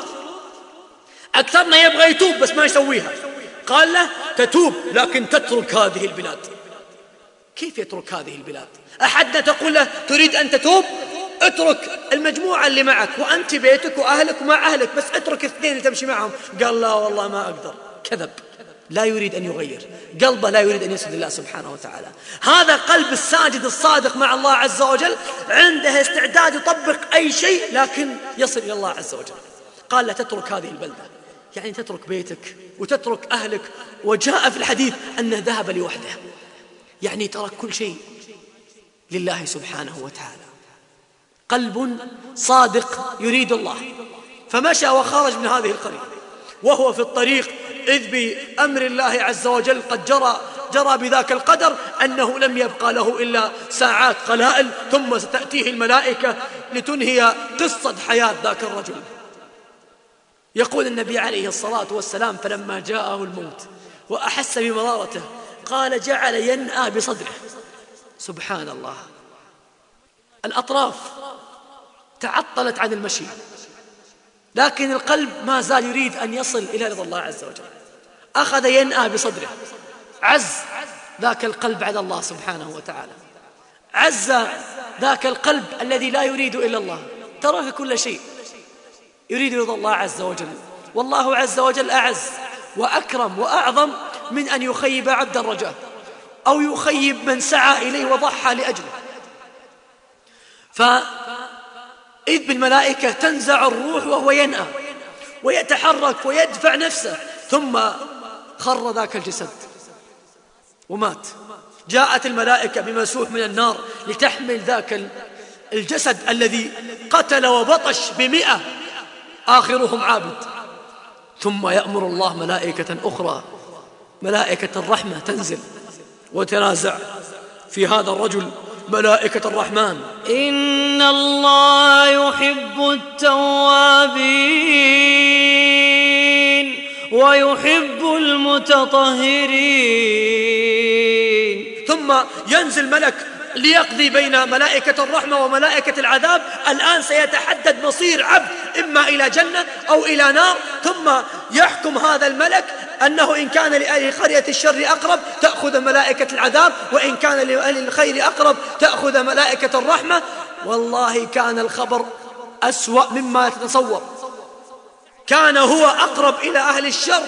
أكثرنا يبغى يتوب بس ما يسويها، قال له تتوب لكن تترك هذه البلاد. كيف يترك هذه البلاد؟ أحدنا تقول له تريد أن تتوب، اترك المجموعة اللي معك وأنت بيتك وأهلك ومع أهلك، بس اترك 2 اللي تمشي معهم. قال لا والله ما أقدر. كذب، لا يريد أن يغير قلبه، لا يريد أن يسجد لله سبحانه وتعالى. هذا قلب الساجد الصادق مع الله عز وجل، عنده استعداد يطبق أي شيء لكن يصل إلى الله عز وجل. قال لا تترك هذه البلدة، يعني تترك بيتك وتترك أهلك. وجاء في الحديث أنه ذهب لوحده، يعني ترك كل شيء لله سبحانه وتعالى. قلب صادق يريد الله. فمشى وخرج من هذه القرية وهو في الطريق إذ بأمر الله عز وجل قد جرى بذاك القدر أنه لم يبقى له إلا ساعات قلائل ثم ستأتيه الملائكة لتنهي قصة حياة ذاك الرجل. يقول النبي عليه الصلاة والسلام فلما جاءه الموت وأحس بمرارته قال جعل ينأى بصدره. سبحان الله، الأطراف تعطلت عن المشي لكن القلب ما زال يريد أن يصل إلى رضا الله عز وجل. أخذ ينأى بصدره، عز ذاك القلب على الله سبحانه وتعالى، عز ذاك القلب الذي لا يريد إلا الله، ترك كل شيء يريد رضا الله عز وجل. والله عز وجل أعز وأكرم وأعظم من أن يخيب عبد الرجاء أو يخيب من سعى إليه وضحى لأجله. فإذ بالملائكة تنزع الروح وهو ينأى ويتحرك ويدفع نفسه، ثم خر ذاك الجسد ومات. جاءت الملائكة بمسوح من النار لتحمل ذاك الجسد الذي قتل وبطش ب100 آخرهم عابد. ثم يأمر الله ملائكة أخرى، ملائكة الرحمة، تنزل وتنازع في هذا الرجل ملائكة الرحمن. إن الله يحب التوابين ويحب المتطهرين. ثم ينزل ملك ليقضي بين ملائكة الرحمة وملائكة العذاب. الآن سيتحدد مصير عبد إما إلى جنة أو إلى نار، ثم يحكم هذا الملك أنه إن كان لأهل قرية الشر أقرب تأخذ ملائكة العذاب، وإن كان لأهل الخير أقرب تأخذ ملائكة الرحمة. والله كان الخبر أسوأ مما تتصور، كان هو أقرب إلى أهل الشر.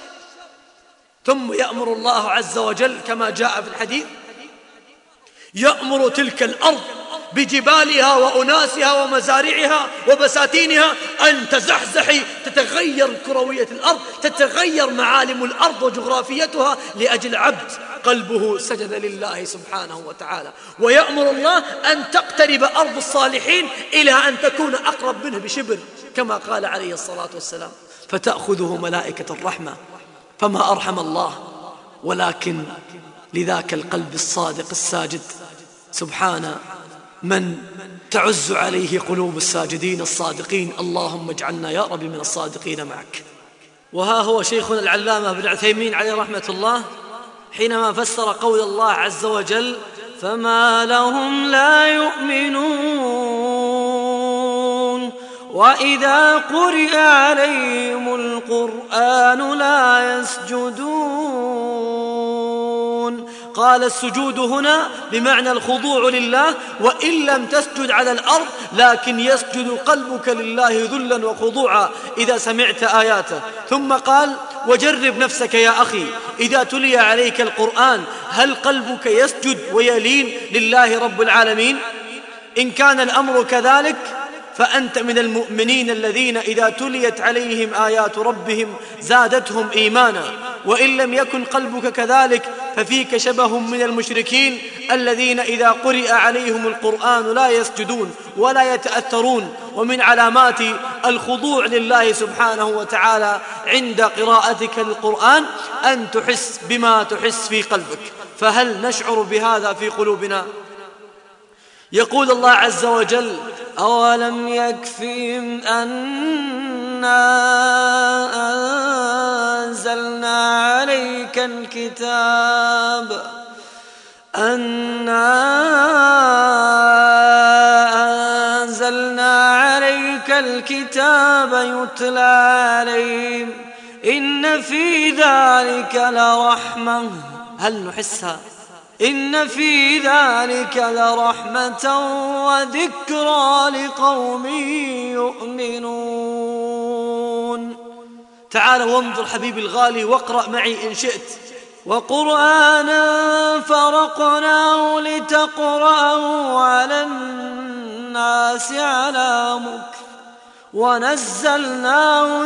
ثم يأمر الله عز وجل كما جاء في الحديث، يأمر تلك الأرض بجبالها وأناسها ومزارعها وبساتينها أن تزحزحي، تتغير كروية الأرض، تتغير معالم الأرض وجغرافيتها لأجل عبد قلبه سجد لله سبحانه وتعالى. ويأمر الله أن تقترب أرض الصالحين إلى أن تكون أقرب منه بشبر كما قال عليه الصلاة والسلام، فتأخذه ملائكة الرحمة. فما أرحم الله، ولكن لذاك القلب الصادق الساجد سبحان من تعز عليه قلوب الساجدين الصادقين. اللهم اجعلنا يا رب من الصادقين معك. وها هو شيخنا العلامة ابن عثيمين عليه رحمة الله حينما فسر قول الله عز وجل: فما لهم لا يؤمنون وإذا قرئ عليهم القرآن لا يسجدون. قال السجود هنا بمعنى الخضوع لله، وإن لم تسجد على الأرض لكن يسجد قلبك لله ذلا وخضوعا إذا سمعت آياته. ثم قال: وجرب نفسك يا أخي إذا تلي عليك القرآن هل قلبك يسجد ويلين لله رب العالمين؟ إن كان الأمر كذلك فأنت من المؤمنين الذين إذا تليت عليهم آيات ربهم زادتهم إيمانا. وإن لم يكن قلبك كذلك ففيك شبه من المشركين الذين إذا قرئ عليهم القرآن لا يسجدون ولا يتأثرون. ومن علامات الخضوع لله سبحانه وتعالى عند قراءتك للقرآن أن تحس بما تحس في قلبك. فهل نشعر بهذا في قلوبنا؟ يقول الله عز وجل: أولم يكفهم أنا أنزلنا عليك الكتاب يتلى عليهم إن في ذلك لرحمة. هل نحسها؟ إن في ذلك لرحمة وذكرى لقوم يؤمنون. تعال وانظر حبيبي الغالي واقرأ معي إن شئت: وقرآنا فرقناه لتقرأه على الناس على مكث ونزلناه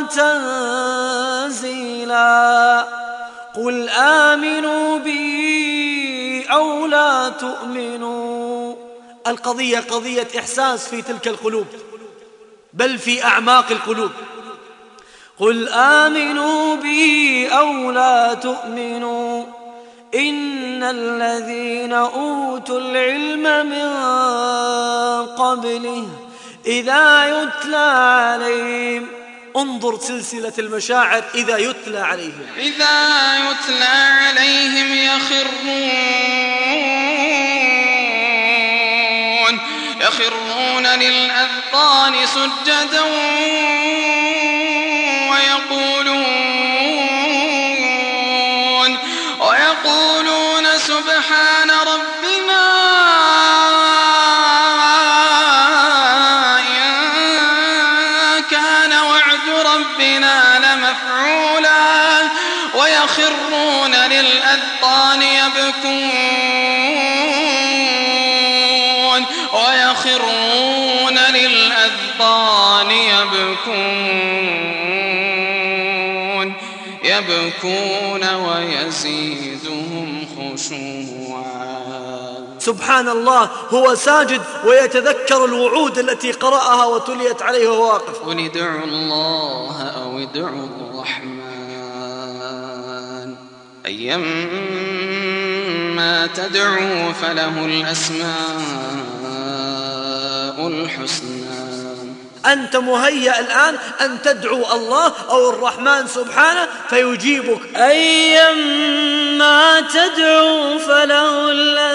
تنزيلا. قل آمنوا به أو لا تؤمنوا. القضية قضية إحساس في تلك القلوب، بل في أعماق القلوب. قل آمنوا به أو لا تؤمنوا إن الذين أوتوا العلم من قبله إذا يتلى عليهم. انظر سلسلة المشاعر إذا يتلى عليهم، إذا يتلى عليهم يخرون للأذقان سجدا ويقولون سبحان ربنا إن كان وعد ربنا لمفعولا ويخرون للأذقان يبكون ويزيدهم خشوعا. سبحان الله، هو ساجد ويتذكر الوعود التي قرأها وتليت عليه وهو واقف. قل ادعوا الله أو ادعوا الرحمن أيما تدعوا فله الأسماء الحسنى. أنت مهيأ الآن أن تدعو الله أو الرحمن سبحانه فيجيبك. أيما تدعو فله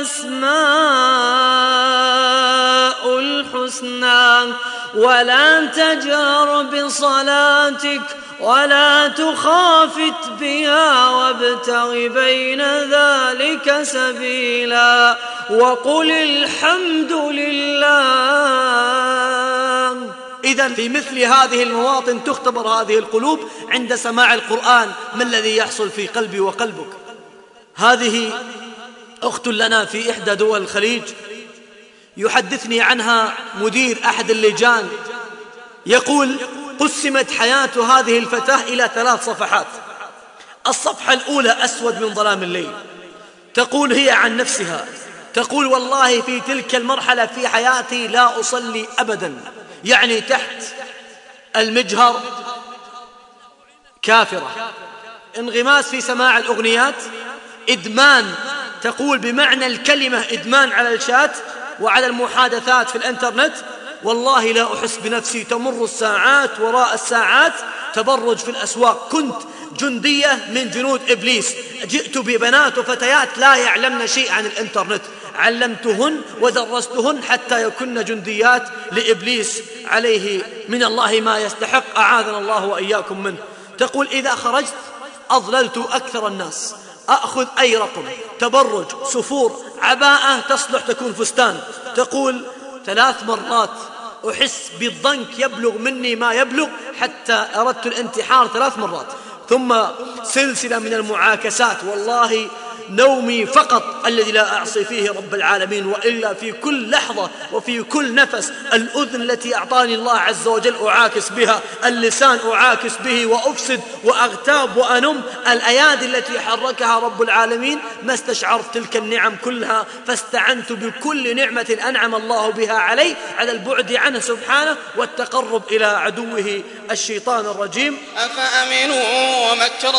الأسماء الحسنى ولا تجهر بصلاتك ولا تخافت بها وابتغ بين ذلك سبيلا وقل الحمد لله. إذن في مثل هذه المواطن تختبر هذه القلوب عند سماع القرآن. ما الذي يحصل في قلبي وقلبك؟ هذه أخت لنا في إحدى دول الخليج يحدثني عنها مدير أحد اللجان، يقول قسمت حياة هذه الفتاة إلى 3 صفحات. الصفحة الأولى أسود من ظلام الليل. تقول هي عن نفسها، تقول والله في تلك المرحلة في حياتي لا أصلي أبدا، يعني تحت المجهر كافرة، انغماس في سماع الأغنيات، إدمان، تقول بمعنى الكلمة إدمان على الشات وعلى المحادثات في الإنترنت. والله لا أحس بنفسي، تمر الساعات وراء الساعات. تبرج في الأسواق، كنت جندية من جنود إبليس، جئت ببنات وفتيات لا يعلمن شيء عن الإنترنت، علمتهن ودرستهن حتى يكن جنديات لإبليس عليه من الله ما يستحق، أعاذنا الله وإياكم منه. تقول إذا خرجت أضللت أكثر الناس، أخذ أي رقم، تبرج، سفور، عباءة تصلح تكون فستان. تقول 3 مرات أحس بالضنك يبلغ مني ما يبلغ حتى أردت الانتحار 3 مرات. ثم سلسلة من المعاكسات، والله نومي فقط الذي لا أعصي فيه رب العالمين، وإلا في كل لحظة وفي كل نفس. الأذن التي أعطاني الله عز وجل أعاكس بها، اللسان أعاكس به وأفسد وأغتاب وأنم، الأيادي التي حركها رب العالمين ما استشعرت تلك النعم كلها، فاستعنت بكل نعمة أنعم الله بها علي على البعد عنه سبحانه والتقرب إلى عدوه الشيطان الرجيم. أفأمنوا مكر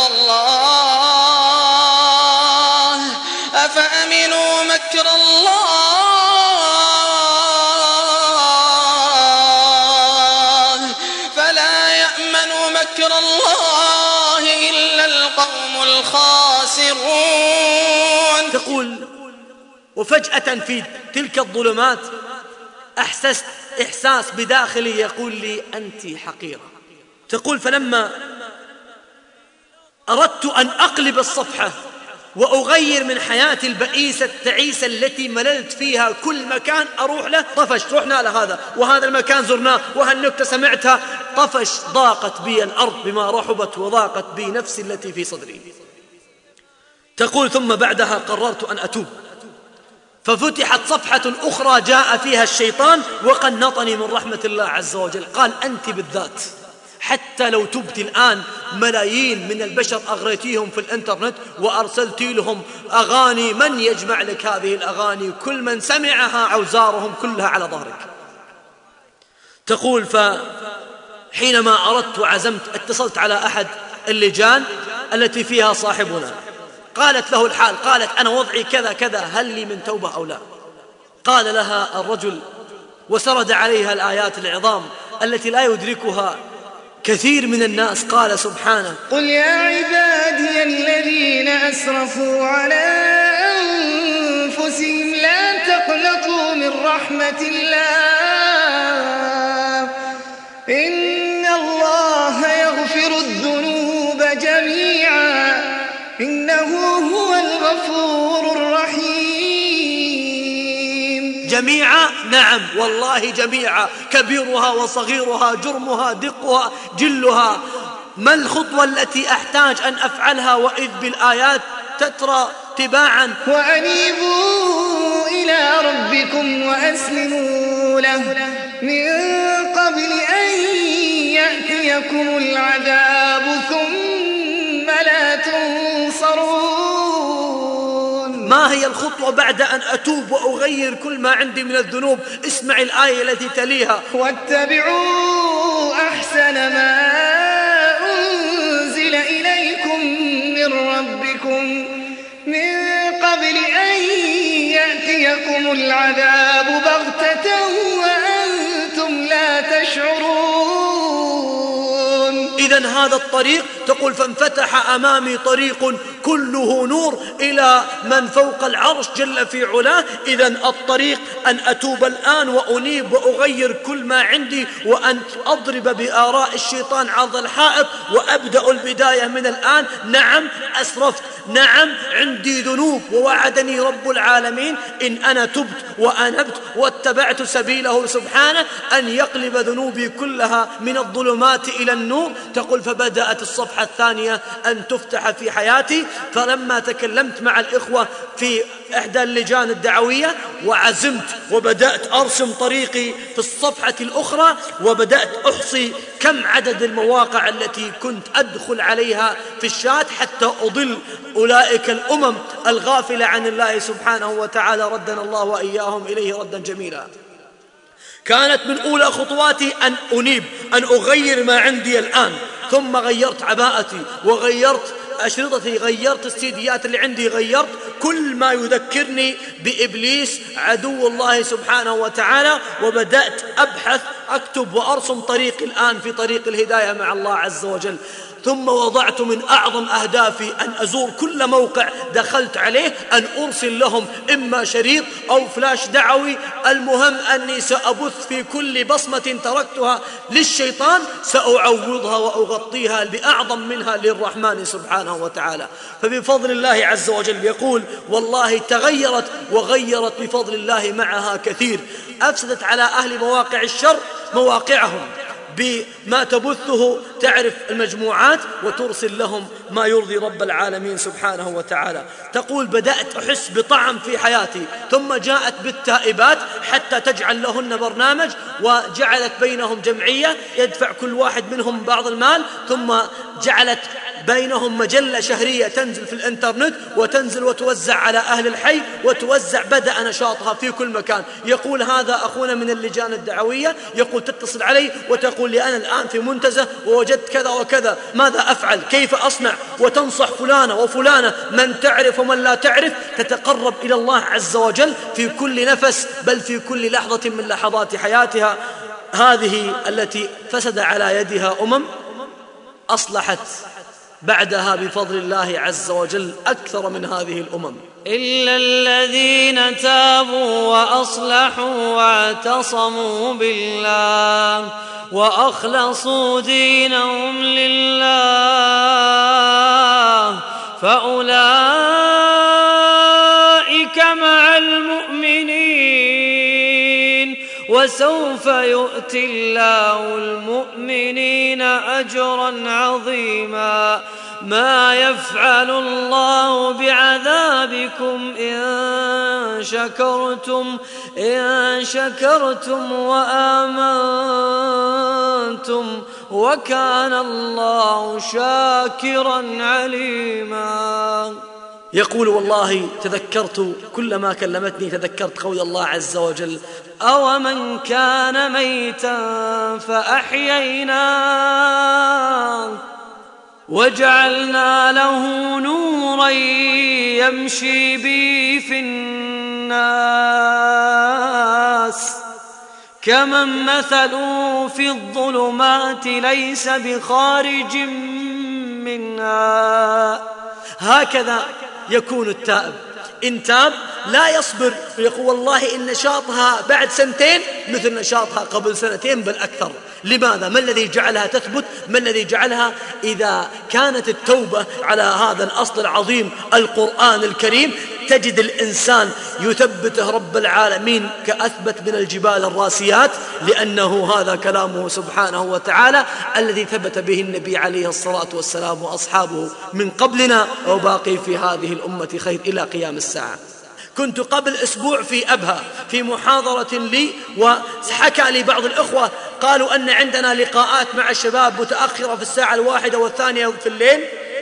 الله فلا يأمن مكر الله إلا القوم الخاسرون. تقول وفجأة في تلك الظلمات أحسست إحساس بداخلي يقول لي أنت حقيرة. تقول فلما أردت أن أقلب الصفحة وأغير من حياتي البئيسة التعيسة التي مللت فيها، كل مكان أروح له طفش، رحنا لهذا وهذا المكان زرناه وهالنكتة سمعتها، طفش، ضاقت بي الأرض بما رحبت وضاقت بي نفسي التي في صدري. تقول ثم بعدها قررت أن أتوب، ففتحت صفحة أخرى جاء فيها الشيطان وقنطني من رحمة الله عز وجل، قال أنت بالذات حتى لو تبت الآن ملايين من البشر أغريتيهم في الإنترنت وأرسلتي لهم أغاني، من يجمع لك هذه الأغاني؟ كل من سمعها أوزارهم كلها على ظهرك. تقول فحينما أردت وعزمت اتصلت على أحد اللجان التي فيها صاحبنا، قالت له الحال، قالت أنا وضعي كذا كذا، هل لي من توبة أو لا؟ قال لها الرجل وسرد عليها الآيات العظام التي لا يدركها كثير من الناس. قال سبحانه قل يا عبادي الذين أسرفوا على أنفسهم لا تقنطوا من رحمة الله إن الله يغفر الذنوب جميعا إنه هو الغفور الرحيم. جميعا، نعم والله جميعا، كبيرها وصغيرها، جرمها دقها جلها. ما الخطوة التي أحتاج أن أفعلها وإذ بالآيات تترى تباعا؟ وأنيبوا إلى ربكم وأسلموا له من قبل أن يأتيكم العذاب ثم لا تنصرون. ما هي الخطوة بعد أن أتوب وأغير كل ما عندي من الذنوب؟ اسمع الآية التي تليها، واتبعوا أحسن ما أنزل إليكم من ربكم من قبل أن يأتيكم العذاب بغتة وأنتم لا تشعرون. إذن هذا الطريق تقول فانفتح أمامي طريق كله نور إلى من فوق العرش جل في علاه. إذن الطريق أن أتوب الآن وأنيب وأغير كل ما عندي، وأن أضرب بآراء الشيطان عرض الحائط وأبدأ البداية من الآن. نعم أسرفت، نعم عندي ذنوب، ووعدني رب العالمين إن أنا تبت وأنبت واتبعت سبيله سبحانه أن يقلب ذنوبي كلها من الظلمات إلى النور. تقول فبدأت الصفحة الثانية أن تفتح في حياتي. فلما تكلمت مع الإخوة في إحدى اللجان الدعوية وعزمت وبدأت أرسم طريقي في الصفحة الأخرى، وبدأت أحصي كم عدد المواقع التي كنت أدخل عليها في الشات حتى أضل أولئك الأمم الغافلة عن الله سبحانه وتعالى، ردنا الله وإياهم إليه ردا جميلا. كانت من أولى خطواتي أن أنيب، أن أغير ما عندي الآن. ثم غيرت عباءتي وغيرت أشرطتي، غيرت السيديات اللي عندي، غيرت كل ما يذكرني بإبليس عدو الله سبحانه وتعالى، وبدأت أبحث أكتب وأرسم طريقي الآن في طريق الهداية مع الله عز وجل. ثم وضعت من أعظم أهدافي أن أزور كل موقع دخلت عليه أن أرسل لهم إما شريط أو فلاش دعوي. المهم أني سأبث في كل بصمة تركتها للشيطان سأعوضها وأغطيها بأعظم منها للرحمن سبحانه وتعالى. فبفضل الله عز وجل يقول والله تغيرت وغيرت بفضل الله معها كثير. أفسدت على أهل مواقع الشر مواقعهم بما تبثه، تعرف المجموعات وترسل لهم ما يرضي رب العالمين سبحانه وتعالى. تقول بدأت أحس بطعم في حياتي، ثم جاءت بالتائبات حتى تجعل لهن برنامج، وجعلت بينهم جمعية يدفع كل واحد منهم بعض المال، ثم جعلت بينهم مجلة شهرية تنزل في الإنترنت وتنزل وتوزع على أهل الحي وتوزع. بدأ نشاطها في كل مكان. يقول هذا أخونا من اللجان الدعوية، يقول تتصل علي وتقول لي أنا الآن في منتزه ووجدت كذا وكذا، ماذا أفعل؟ كيف أصنع؟ وتنصح فلانة وفلانة، من تعرف ومن لا تعرف، تتقرب إلى الله عز وجل في كل نفس، بل في كل لحظة من لحظات حياتها. هذه التي فسد على يدها أصلحت بعدها بفضل الله عز وجل أكثر من هذه الأمم. إلا الذين تابوا وأصلحوا واعتصموا بالله وأخلصوا دينهم لله فأولئك مع المؤمنين وسوف يؤتي الله المؤمنين أجرا عظيما. ما يفعل الله بعذابكم إن شكرتم وآمنتم وكان الله شاكرا عليما. يقول والله تذكرت كلما كلمتني تذكرت قول الله عز وجل أومن كان ميتا فأحييناه وجعلنا له نورا يمشي به في الناس كمن مثله في الظلمات ليس بخارج منها. هكذا يكون التائب. إن تاب لا يصبر، يقول والله إن نشاطها بعد سنتين مثل نشاطها قبل سنتين بل أكثر. لماذا؟ ما الذي جعلها تثبت؟ ما الذي جعلها؟ إذا كانت التوبة على هذا الأصل العظيم القرآن الكريم تجد الإنسان يثبته رب العالمين كأثبت من الجبال الراسيات، لأنه هذا كلامه سبحانه وتعالى الذي ثبت به النبي عليه الصلاة والسلام وأصحابه من قبلنا، وباقي في هذه الأمة خير إلى قيام الساعة. كنت قبل أسبوع في أبها في محاضرة لي، وحكى لي بعض الإخوة قالوا أن عندنا لقاءات مع الشباب متأخرة في الساعة 1 و2 في الليل،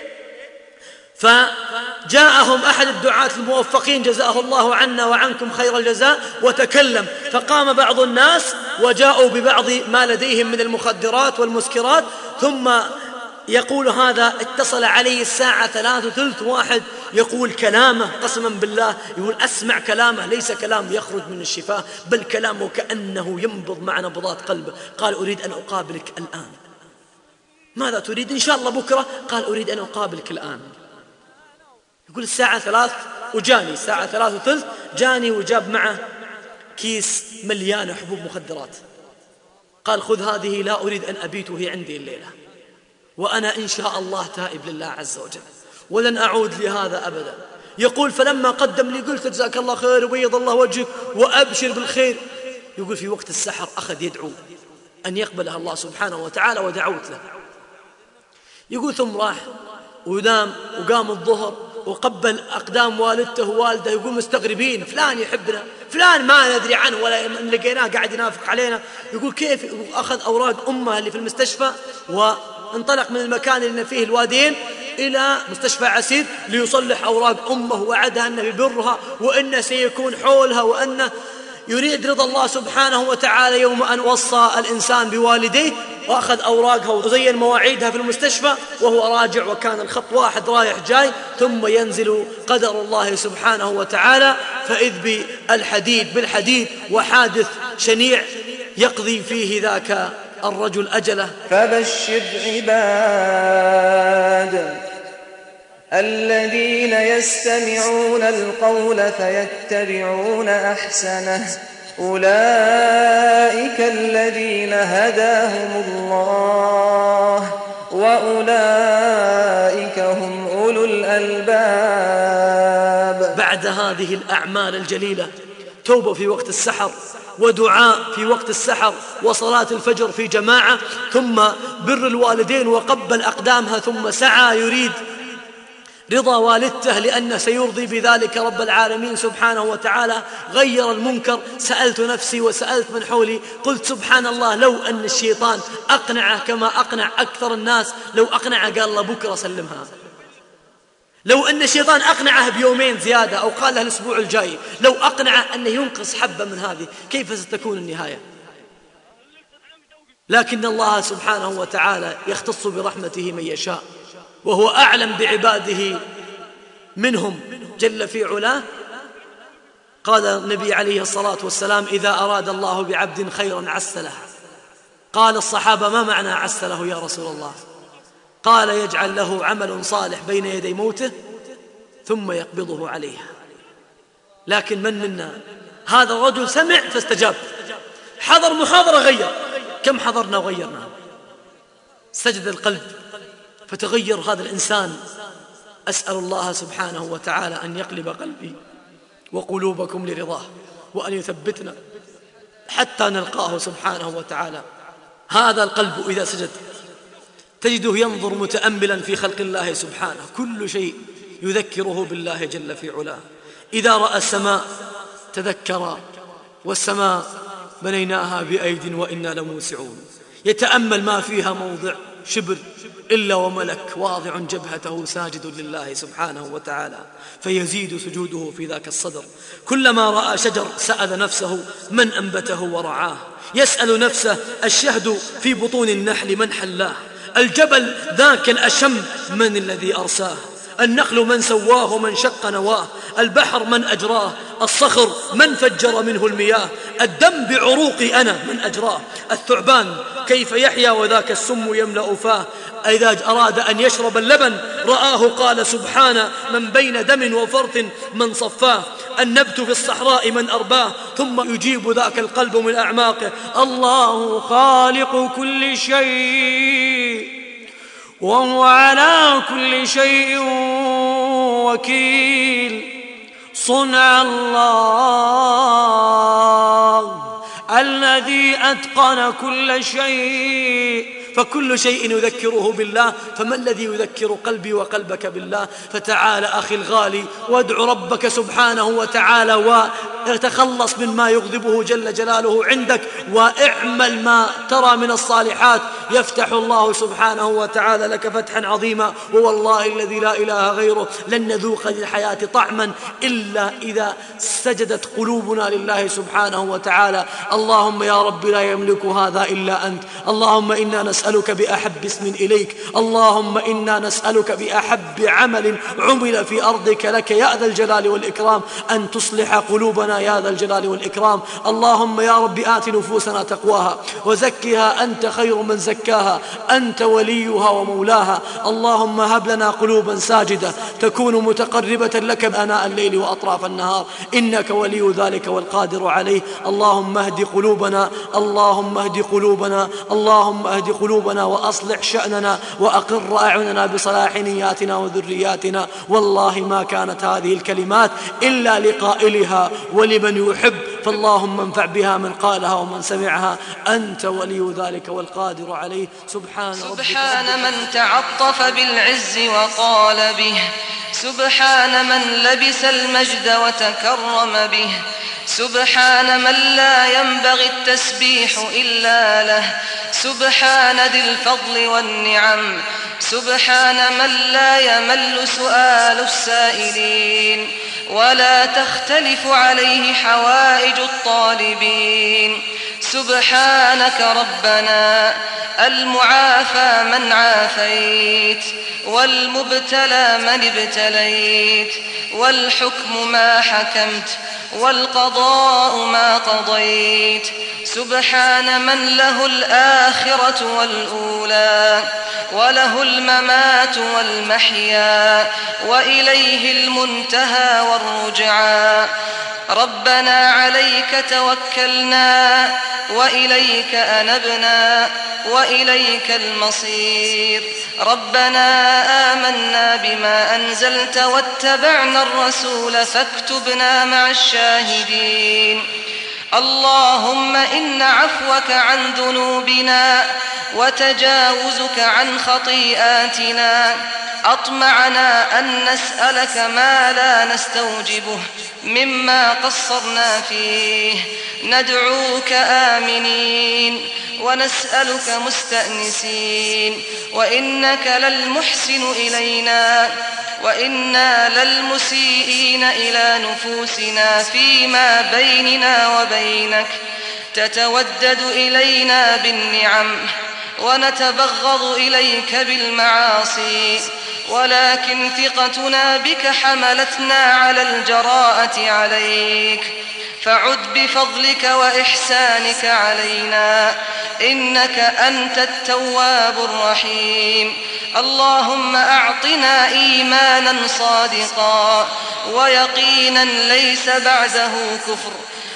فجاءهم أحد الدعاة الموفقين جزاه الله عنا وعنكم خير الجزاء وتكلم، فقام بعض الناس وجاءوا ببعض ما لديهم من المخدرات والمسكرات، ثم يقول هذا اتصل علي الساعة 3:03 واحد يقول كلامه قسما بالله، يقول أسمع كلامه ليس كلام يخرج من الشفاه بل كلامه كأنه ينبض مع نبضات قلبه. قال أريد أن أقابلك الآن. ماذا تريد؟ إن شاء الله بكرة. قال أريد أن أقابلك الآن. يقول الساعة 3 وجاني، الساعة 3:30 جاني وجاب معه كيس مليانة حبوب مخدرات. قال خذ هذه، لا أريد أن أبيت وهي عندي الليلة، وأنا إن شاء الله تائب لله عز وجل ولن أعود لهذا أبدا. يقول فلما قدم لي قلت جزاك الله خير وبيض الله وجهك وأبشر بالخير. يقول في وقت السحر أخذ يدعو أن يقبلها الله سبحانه وتعالى ودعوت له. يقول ثم راح ونام وقام الظهر وقبل أقدام والدته ووالده. يقول مستغربين، فلان يحبنا، فلان ما ندري عنه ولا لقيناه قاعد ينافق علينا. يقول كيف؟ يقول أخذ أوراق أمه اللي في المستشفى وانطلق من المكان اللي فيه الوادين إلى مستشفى عسير ليصلح أوراق أمه، وعدها أنه يبرها وأنه سيكون حولها وأنه يريد رضا الله سبحانه وتعالى يوم أن وصى الإنسان بوالديه. وأخذ أوراقها وزين مواعيدها في المستشفى وهو راجع، وكان الخط واحد رايح جاي، ثم ينزل قدر الله سبحانه وتعالى فإذ بالحديد بالحديد وحادث شنيع يقضي فيه ذاك الرجل أجله. فبشر عباد الذين يستمعون القول فيتبعون أحسنه أولئك الذين هداهم الله وأولئك هم أولو الألباب. بعد هذه الأعمال الجليلة توبة في وقت السحر، ودعاء في وقت السحر، وصلاة الفجر في جماعة، ثم بر الوالدين وقبل أقدامها، ثم سعى يريد رضا والدته لأنه سيرضي بذلك رب العالمين سبحانه وتعالى. غير المنكر. سألت نفسي وسألت من حولي، قلت سبحان الله لو أن الشيطان أقنعه كما أقنع أكثر الناس، لو أقنعه قال الله بكرة سلمها، لو أن الشيطان أقنعه بيومين زيادة أو قال له الأسبوع الجاي، لو أقنعه أنه ينقص حبة من هذه، كيف ستكون النهاية؟ لكن الله سبحانه وتعالى يختص برحمته من يشاء، وهو أعلم بعباده منهم جل في علاه. قال النبي عليه الصلاة والسلام إذا أراد الله بعبد خيرا عسله. قال الصحابة ما معنى عسله يا رسول الله؟ قال يجعل له عمل صالح بين يدي موته ثم يقبضه عليه. لكن من منا هذا الرجل سمع فاستجاب، حضر محاضرة غير، كم حضرنا وغيرنا، سجد القلب فتغير هذا الإنسان. أسأل الله سبحانه وتعالى أن يقلب قلبي وقلوبكم لرضاه، وأن يثبتنا حتى نلقاه سبحانه وتعالى. هذا القلب إذا سجد تجده ينظر متأملا في خلق الله سبحانه، كل شيء يذكره بالله جل في علاه. إذا رأى السماء تذكر والسماء بنيناها بأيد وإنا لموسعون. يتأمل ما فيها موضع شبر إلا وملك واضع جبهته ساجد لله سبحانه وتعالى، فيزيد سجوده في ذاك الصدر. كلما رأى شجر سأل نفسه من أنبته ورعاه، يسأل نفسه الشهد في بطون النحل من حلاه، الجبل ذاك الأشم من الذي أرساه، النخل من سواه من شق نواه، البحر من أجراه، الصخر من فجر منه المياه، الدم بعروقي أنا من أجراه، الثعبان كيف يحيا وذاك السم يملأ فاه، إذا أراد أن يشرب اللبن رآه قال سبحان من بين دم وفرث من صفاه، النبت في الصحراء من أرباه، ثم يجيب ذاك القلب من أعماقه الله خالق كل شيء وهو على كل شيء وكيل، صنع الله الذي أتقن كل شيء، فكل شيء يذكره بالله. فما الذي يذكر قلبي وقلبك بالله؟ فتعال أخي الغالي وادع ربك سبحانه وتعالى وتخلص مما يغضبه جل جلاله عندك، واعمل ما ترى من الصالحات يفتح الله سبحانه وتعالى لك فتحا عظيما. ووالله الذي لا إله غيره لن نذوق للحياة طعما إلا إذا سجدت قلوبنا لله سبحانه وتعالى. اللهم يا رب لا يملك هذا إلا أنت، اللهم إنا نسألك بأحب اسم إليك، اللهم إنا نسألك بأحب عمل عمل في أرضك لك يا ذا الجلال والإكرام أن تصلح قلوبنا ربنا يا ذا الجلال والإكرام. اللهم يا رب آت نفوسنا تقواها وزكها أنت خير من زكاها، أنت وليها ومولاها. اللهم هب لنا قلوبا ساجدة تكون متقربة لك آناء الليل وأطراف النهار، إنك ولي ذلك والقادر عليه. اللهم اهد قلوبنا، اللهم اهد قلوبنا، اللهم اهد قلوبنا وأصلح شأننا وأقر أعيننا بصلاح نياتنا وذرياتنا. والله ما كانت هذه الكلمات إلا لقائلها ولمن يحب، فاللهم انفع بها من قالها ومن سمعها، أنت ولي ذلك والقادر عليه. سبحان من تعطف بالعز وقال به، سبحان من لبس المجد وتكرم به، سبحان من لا ينبغي التسبيح إلا له، سبحان ذي الفضل والنعم، سبحان من لا يمل سؤال السائلين ولا تختلف عليه حوائج الطالبين. سبحانك ربنا المعافى من عافيت، والمبتلى من ابتليت، والحكم ما حكمت، والقضاء ما قضيت. سبحان من له الآخرة والأولى، وله الممات والمحيا، وإليه المنتهى والرجعى. ربنا عليك توكلنا وإليك أنبنا وإليك المصير. ربنا آمنا بما أنزلت واتبعنا الرسول فاكتبنا مع الشاهدين. اللهم إن عفوك عن ذنوبنا وتجاوزك عن خطيئاتنا أطمعنا أن نسألك ما لا نستوجبه مما قصرنا فيه. ندعوك آمنين ونسألك مستأنسين، وإنك للمحسن إلينا وإنا للمسيئين إلى نفوسنا فيما بيننا وبينك. تتودد إلينا بالنعم ونتبغض إليك بالمعاصي، ولكن ثقتنا بك حملتنا على الجراءة عليك. فعد بفضلك وإحسانك علينا، إنك أنت التواب الرحيم. اللهم أعطنا إيمانا صادقا ويقينا ليس بعده كفر،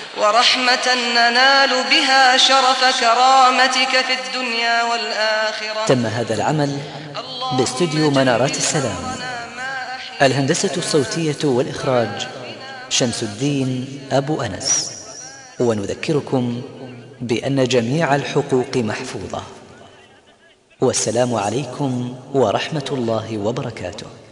ورحمة ننال بها شرف كرامتك في الدنيا والآخرة. تم هذا العمل باستوديو منارات السلام. الهندسة الصوتية والإخراج شمس الدين أبو أنس. ونذكركم بأن جميع الحقوق محفوظة. والسلام عليكم ورحمة الله وبركاته.